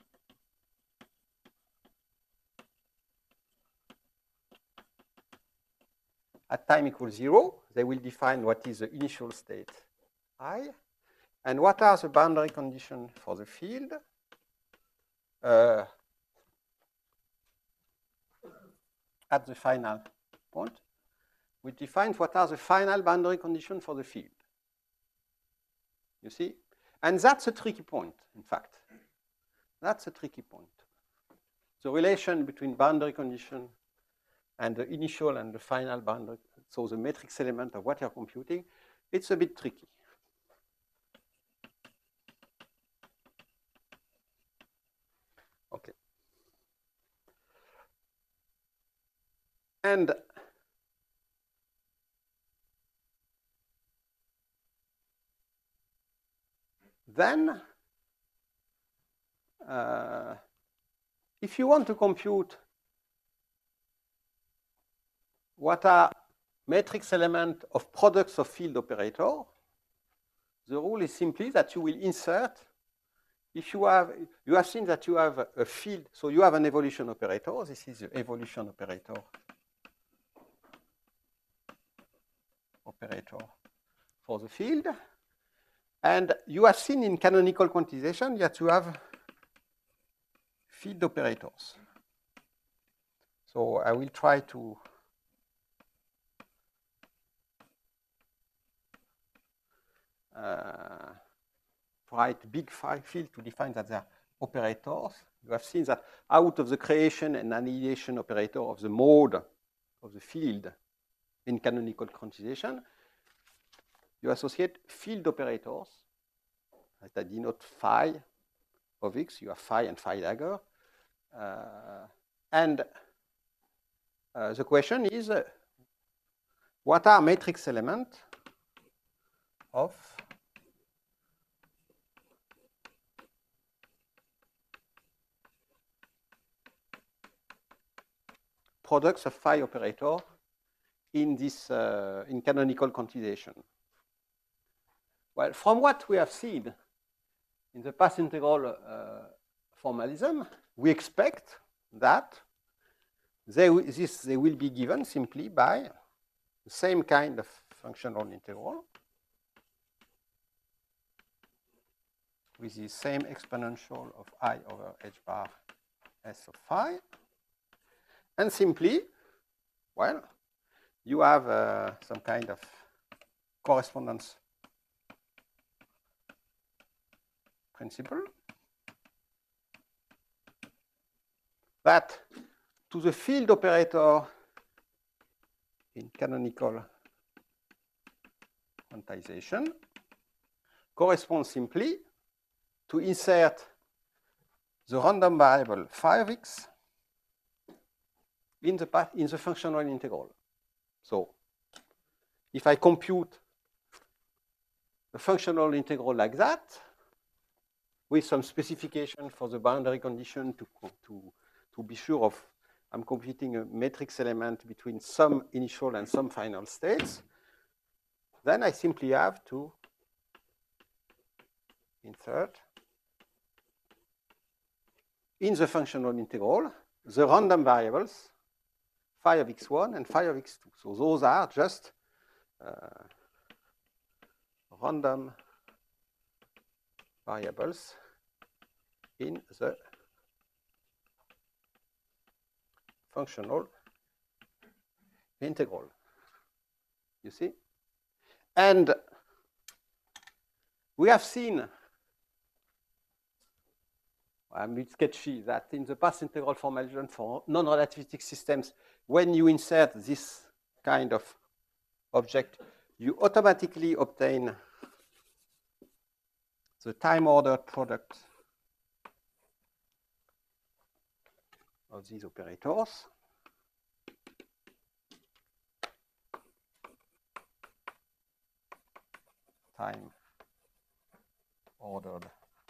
at time equals 0. They will define what is the initial state I, and what are the boundary conditions for the field at the final point, which defines what are the final boundary conditions for the field. You see? And that's a tricky point, in fact. That's a tricky point. The relation between boundary condition and the initial and the final boundary, so the matrix element of what you're computing, it's a bit tricky. Okay. And then, if you want to compute what are matrix elements of products of field operator, the rule is simply that you will insert, if you have seen that you have a field, so you have an evolution operator, this is the evolution operator for the field. And you have seen in canonical quantization that you have field operators. So I will try to write big field to define that they are operators. You have seen that out of the creation and annihilation operator of the mode of the field in canonical quantization, you associate field operators that denote phi of x. You have phi and phi dagger. The question is, what are matrix elements of products of phi operator in this in canonical quantization? Well, from what we have seen in the path integral formalism, we expect that they will be given simply by the same kind of functional integral with the same exponential of I over h bar s of phi. And simply, well, you have some kind of correspondence principle that to the field operator in canonical quantization corresponds simply to insert the random variable phi of x in the functional integral. So if I compute the functional integral like that, with some specification for the boundary condition to be sure of I'm computing a matrix element between some initial and some final states, then I simply have to insert in the functional integral the random variables phi of x1 and phi of x2. So those are just random variables in the functional integral. You see? And we have seen, I'm a bit sketchy, that in the path integral formalism for non-relativistic systems, when you insert this kind of object, you automatically obtain the time-ordered product of these operators. Time-ordered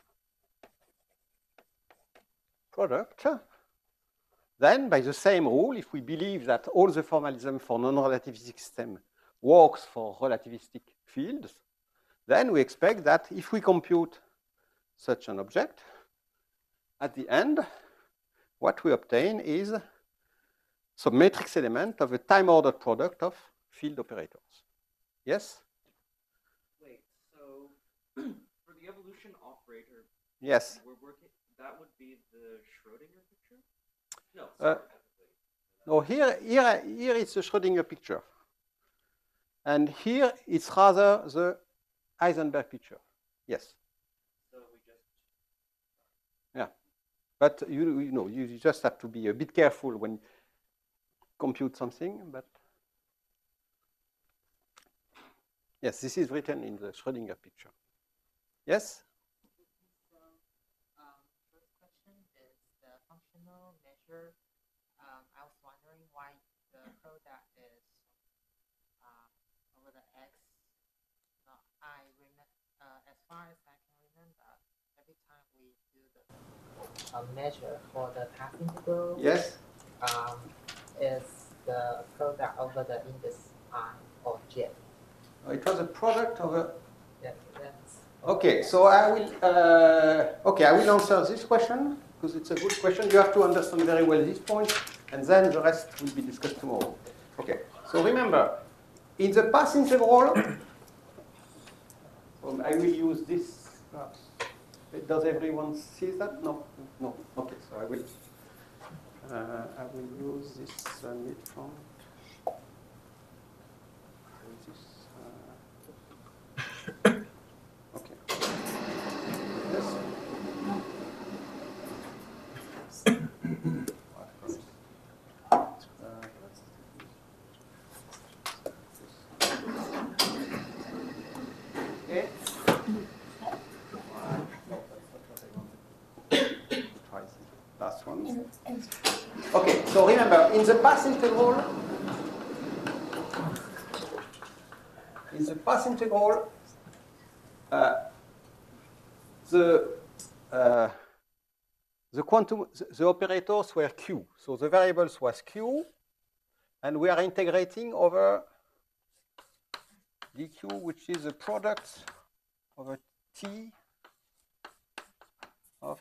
product. Then, by the same rule, if we believe that all the formalism for non-relativistic system works for relativistic fields, then we expect that if we compute such an object, at the end, what we obtain is some matrix element of a time-ordered product of field operators. Yes? Wait, so for the evolution operator, yes, we're working, that would be the Schrodinger picture? No, no, here it's a Schrodinger picture. And here it's rather the Heisenberg picture. Yes. So we just... Yeah. But you just have to be a bit careful when you compute something. But yes, this is written in the Schrodinger picture. Yes? So, first question is the functional measure. I was wondering why the product is over the x. No, as far as I can remember, every time we do the measure for the path integral, Yes. is the product over the index I or j. It was a product of a. Yes, that's Okay, so I will answer this question because it's a good question. You have to understand very well this point, and then the rest will be discussed tomorrow. Okay, so remember, in the path integral, I will use this. Does everyone see that? No, no. Okay, so I will use this midpoint. Okay. Yes. Okay. Last one. Okay, so remember, in the path integral, the operators were Q. So the variables was Q And we are integrating over dq, which is a product over t of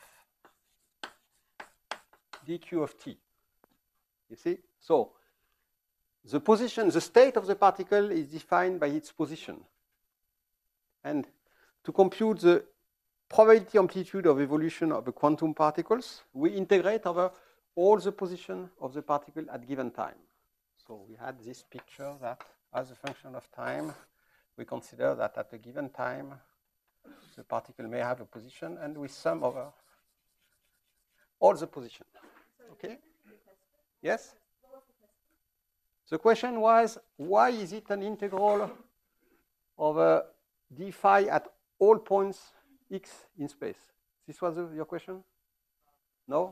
dq of t. You see? So the position, the state of the particle is defined by its position. And to compute the probability amplitude of evolution of the quantum particles, we integrate over all the position of the particle at given time. So we had this picture that as a function of time, we consider that at a given time, the particle may have a position, and we sum over all the position. Okay? Yes? The question was, why is it an integral over d phi at all points x in space? This was your question? No?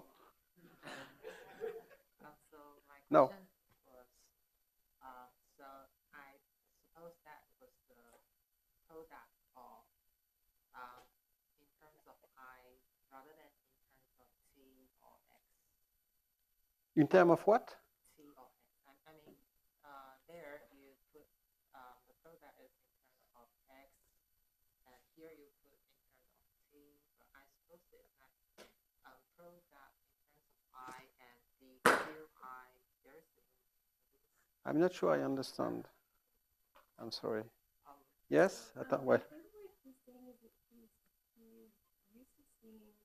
So my No. question was, so I suppose that was the product of, in terms of I rather than in terms of t or x. In terms of what? T or x. I mean, there you put the product is in terms of x, and here you put in terms of t. But I suppose it's like product in terms of I and the q I. There's I'm not sure I understand. I'm sorry. Yes? I thought, well. He's saying is that he's used to seeing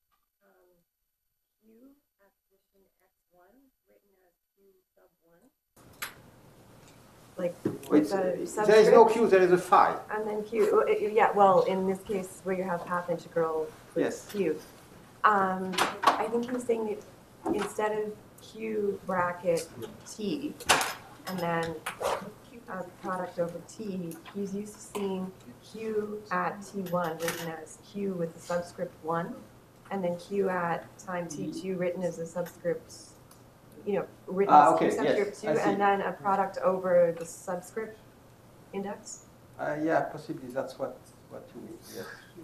Q at position x1 written as Q sub 1. Like with the subscript. There is no Q, there is a phi. And then Q, yeah, well, in this case where you have path integral with Yes. Q. I think he was saying that instead of Q bracket T and then a product over T, he's used to seeing Q at T1 written as Q with the subscript 1, and then Q at time T2 written as a subscript, written as okay, Q subscript yes, 2, I see. and then a product over the subscript index. Yeah, possibly that's what you mean, yes.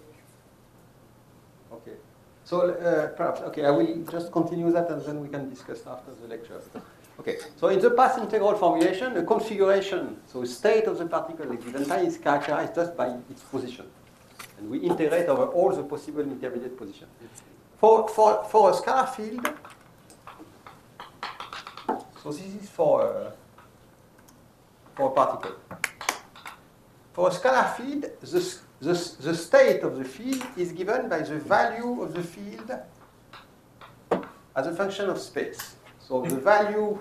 Okay. So perhaps, okay, I will just continue that and then we can discuss after the lecture. Okay, so in the path integral formulation, the configuration, so the state of the particle at given time is characterized just by its position. And we integrate over all the possible intermediate positions. For a scalar field, so this is for a particle. For a scalar field, the state of the field is given by the value of the field as a function of space. So the value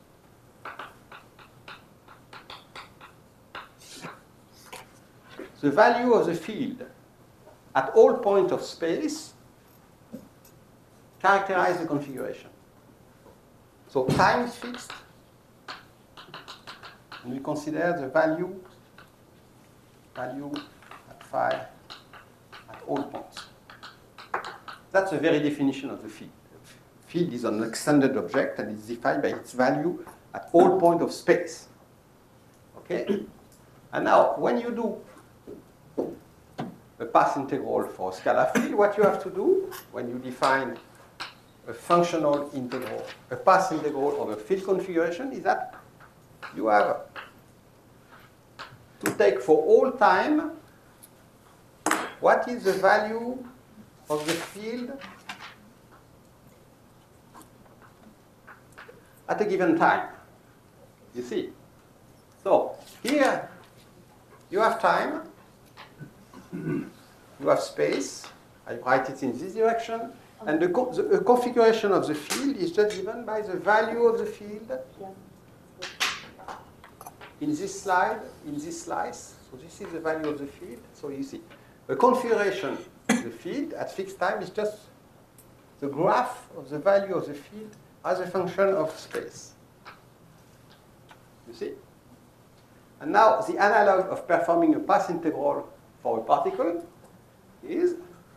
of the field at all points of space characterize the configuration. So time is fixed, and we consider the value at phi at all points. That's the very definition of the field. Field is an extended object and is defined by its value at all points of space. Okay? And now, when you do a path integral for a scalar field, what you have to do when you define a functional integral, a path integral of a field configuration, is that you have to take for all time what is the value of the field at a given time. You see? So here you have time, you have space. I write it in this direction, and the configuration of the field is just given by the value of the field in this slide, in this slice. So this is the value of the field. So you see, the configuration of the field at fixed time is just the graph of the value of the field as a function of space. You see? And now the analog of performing a path integral for a particle is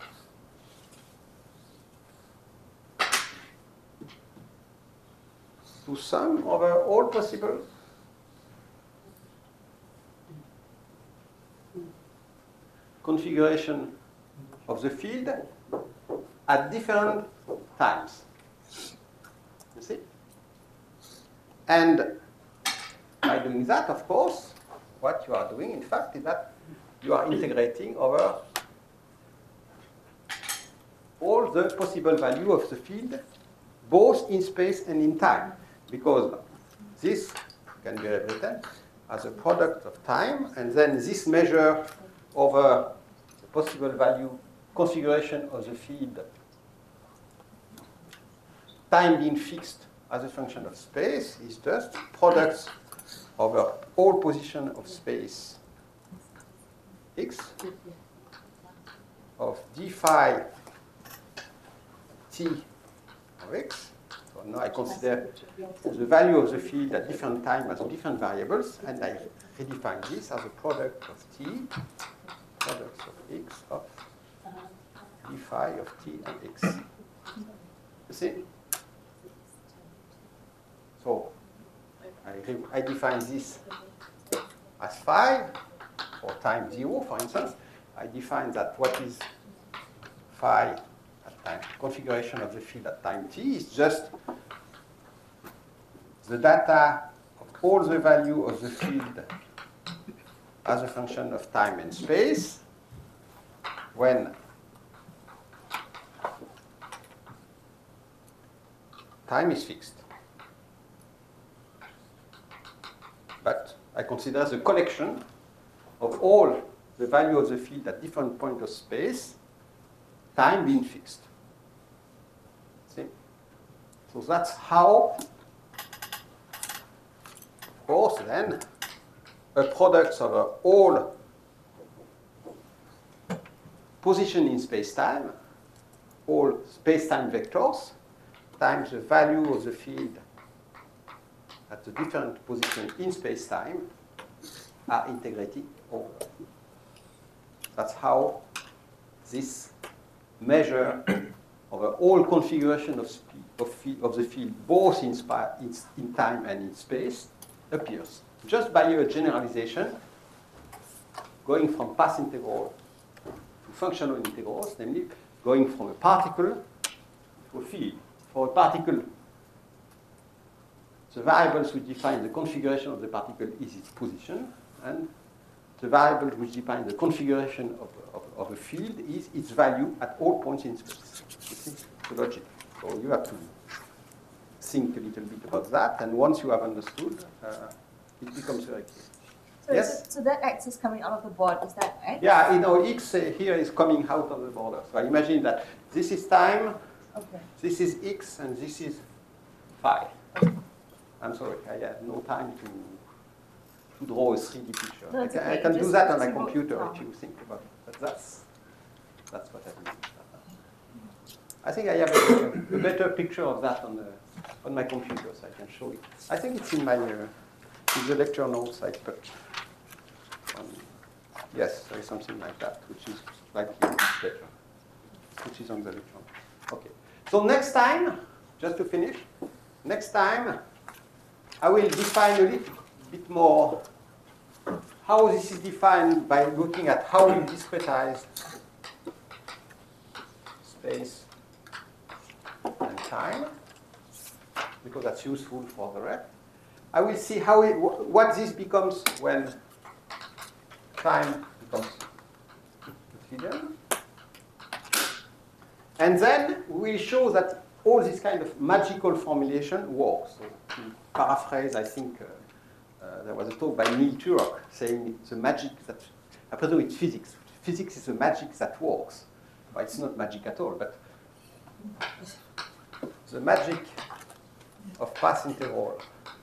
to sum over all possible configuration of the field at different times. You see? And by doing that, of course, what you are doing, in fact, is that you are integrating over all the possible value of the field, both in space and in time, because this can be rewritten as a product of time, and then this measure over the possible value configuration of the field, time being fixed as a function of space, is just products over all position of space x of d phi t of x. So now I consider the value of the field at different time as different variables, and I redefine this as a product of t, products of x of d phi of t and x. You see? So I define this as phi for time 0, for instance. I define that what is phi at time, configuration of the field at time t is just the data of all the value of the field as a function of time and space when time is fixed. But I consider the collection of all the value of the field at different points of space, time being fixed. See? So that's how, of course, then, a product over all position in space-time, all space-time vectors, times the value of the field at the different position in space-time are integrated over. That's how this measure over all configuration of the field, both in time and in space, appears. Just by a generalization, going from path integral to functional integrals, namely going from a particle to a field. For a particle, the variables which define the configuration of the particle is its position, and the variable which defines the configuration of a field is its value at all points in space. You see the logic. So you have to think a little bit about that, and once you have understood, it becomes very clear. So, Yes? so that X is coming out of the board, is that X? Yeah, X here is coming out of the border. So I imagine that this is time, Okay. this is X, and this is phi. I'm sorry, I had no time to draw a 3D picture. No, it's I okay. can do Just- that on my just wrote computer down. if you think about it. But that's what I do. I think I have a better picture of that on my computer, so I can show it. I think it's in my in the lecture notes I put. Yes, there is something like that, which is like better, which is on the lecture notes. Okay. So next time, just to finish, next time I will define a little bit more how this is defined by looking at how we discretize space and time, because that's useful for the rest. I will see how what this becomes when time becomes Euclidean. And then we will show that all this kind of magical formulation works. So to paraphrase, I think there was a talk by Neil Turok saying it's a magic that, I presume it's physics. Physics is a magic that works. Well, it's not magic at all, but the magic of path integral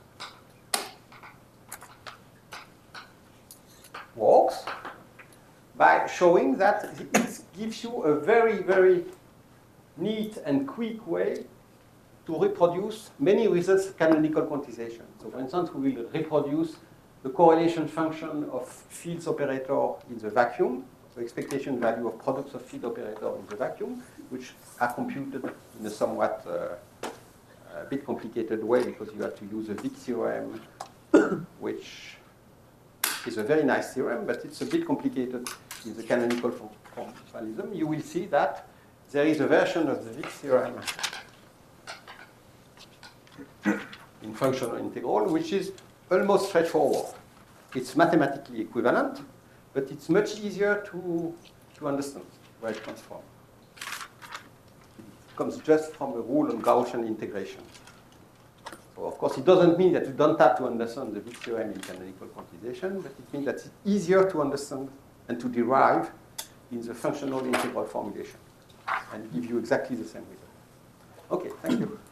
works by showing that it gives you a very, very neat and quick way to reproduce many results canonical quantization. So for instance, we will reproduce the correlation function of fields operator in the vacuum, so expectation value of products of field operator in the vacuum, which are computed in a somewhat a bit complicated way because you have to use a Wick theorem, which is a very nice theorem, but it's a bit complicated in the canonical formalism. You will see that there is a version of the Wick theorem in functional integral, which is almost straightforward. It's mathematically equivalent, but it's much easier to understand where it comes from. It comes just from a rule on Gaussian integration. So of course, it doesn't mean that you don't have to understand the Wick theorem in canonical quantization, but it means that it's easier to understand and to derive in the functional integral formulation and give you exactly the same result. Okay, thank you.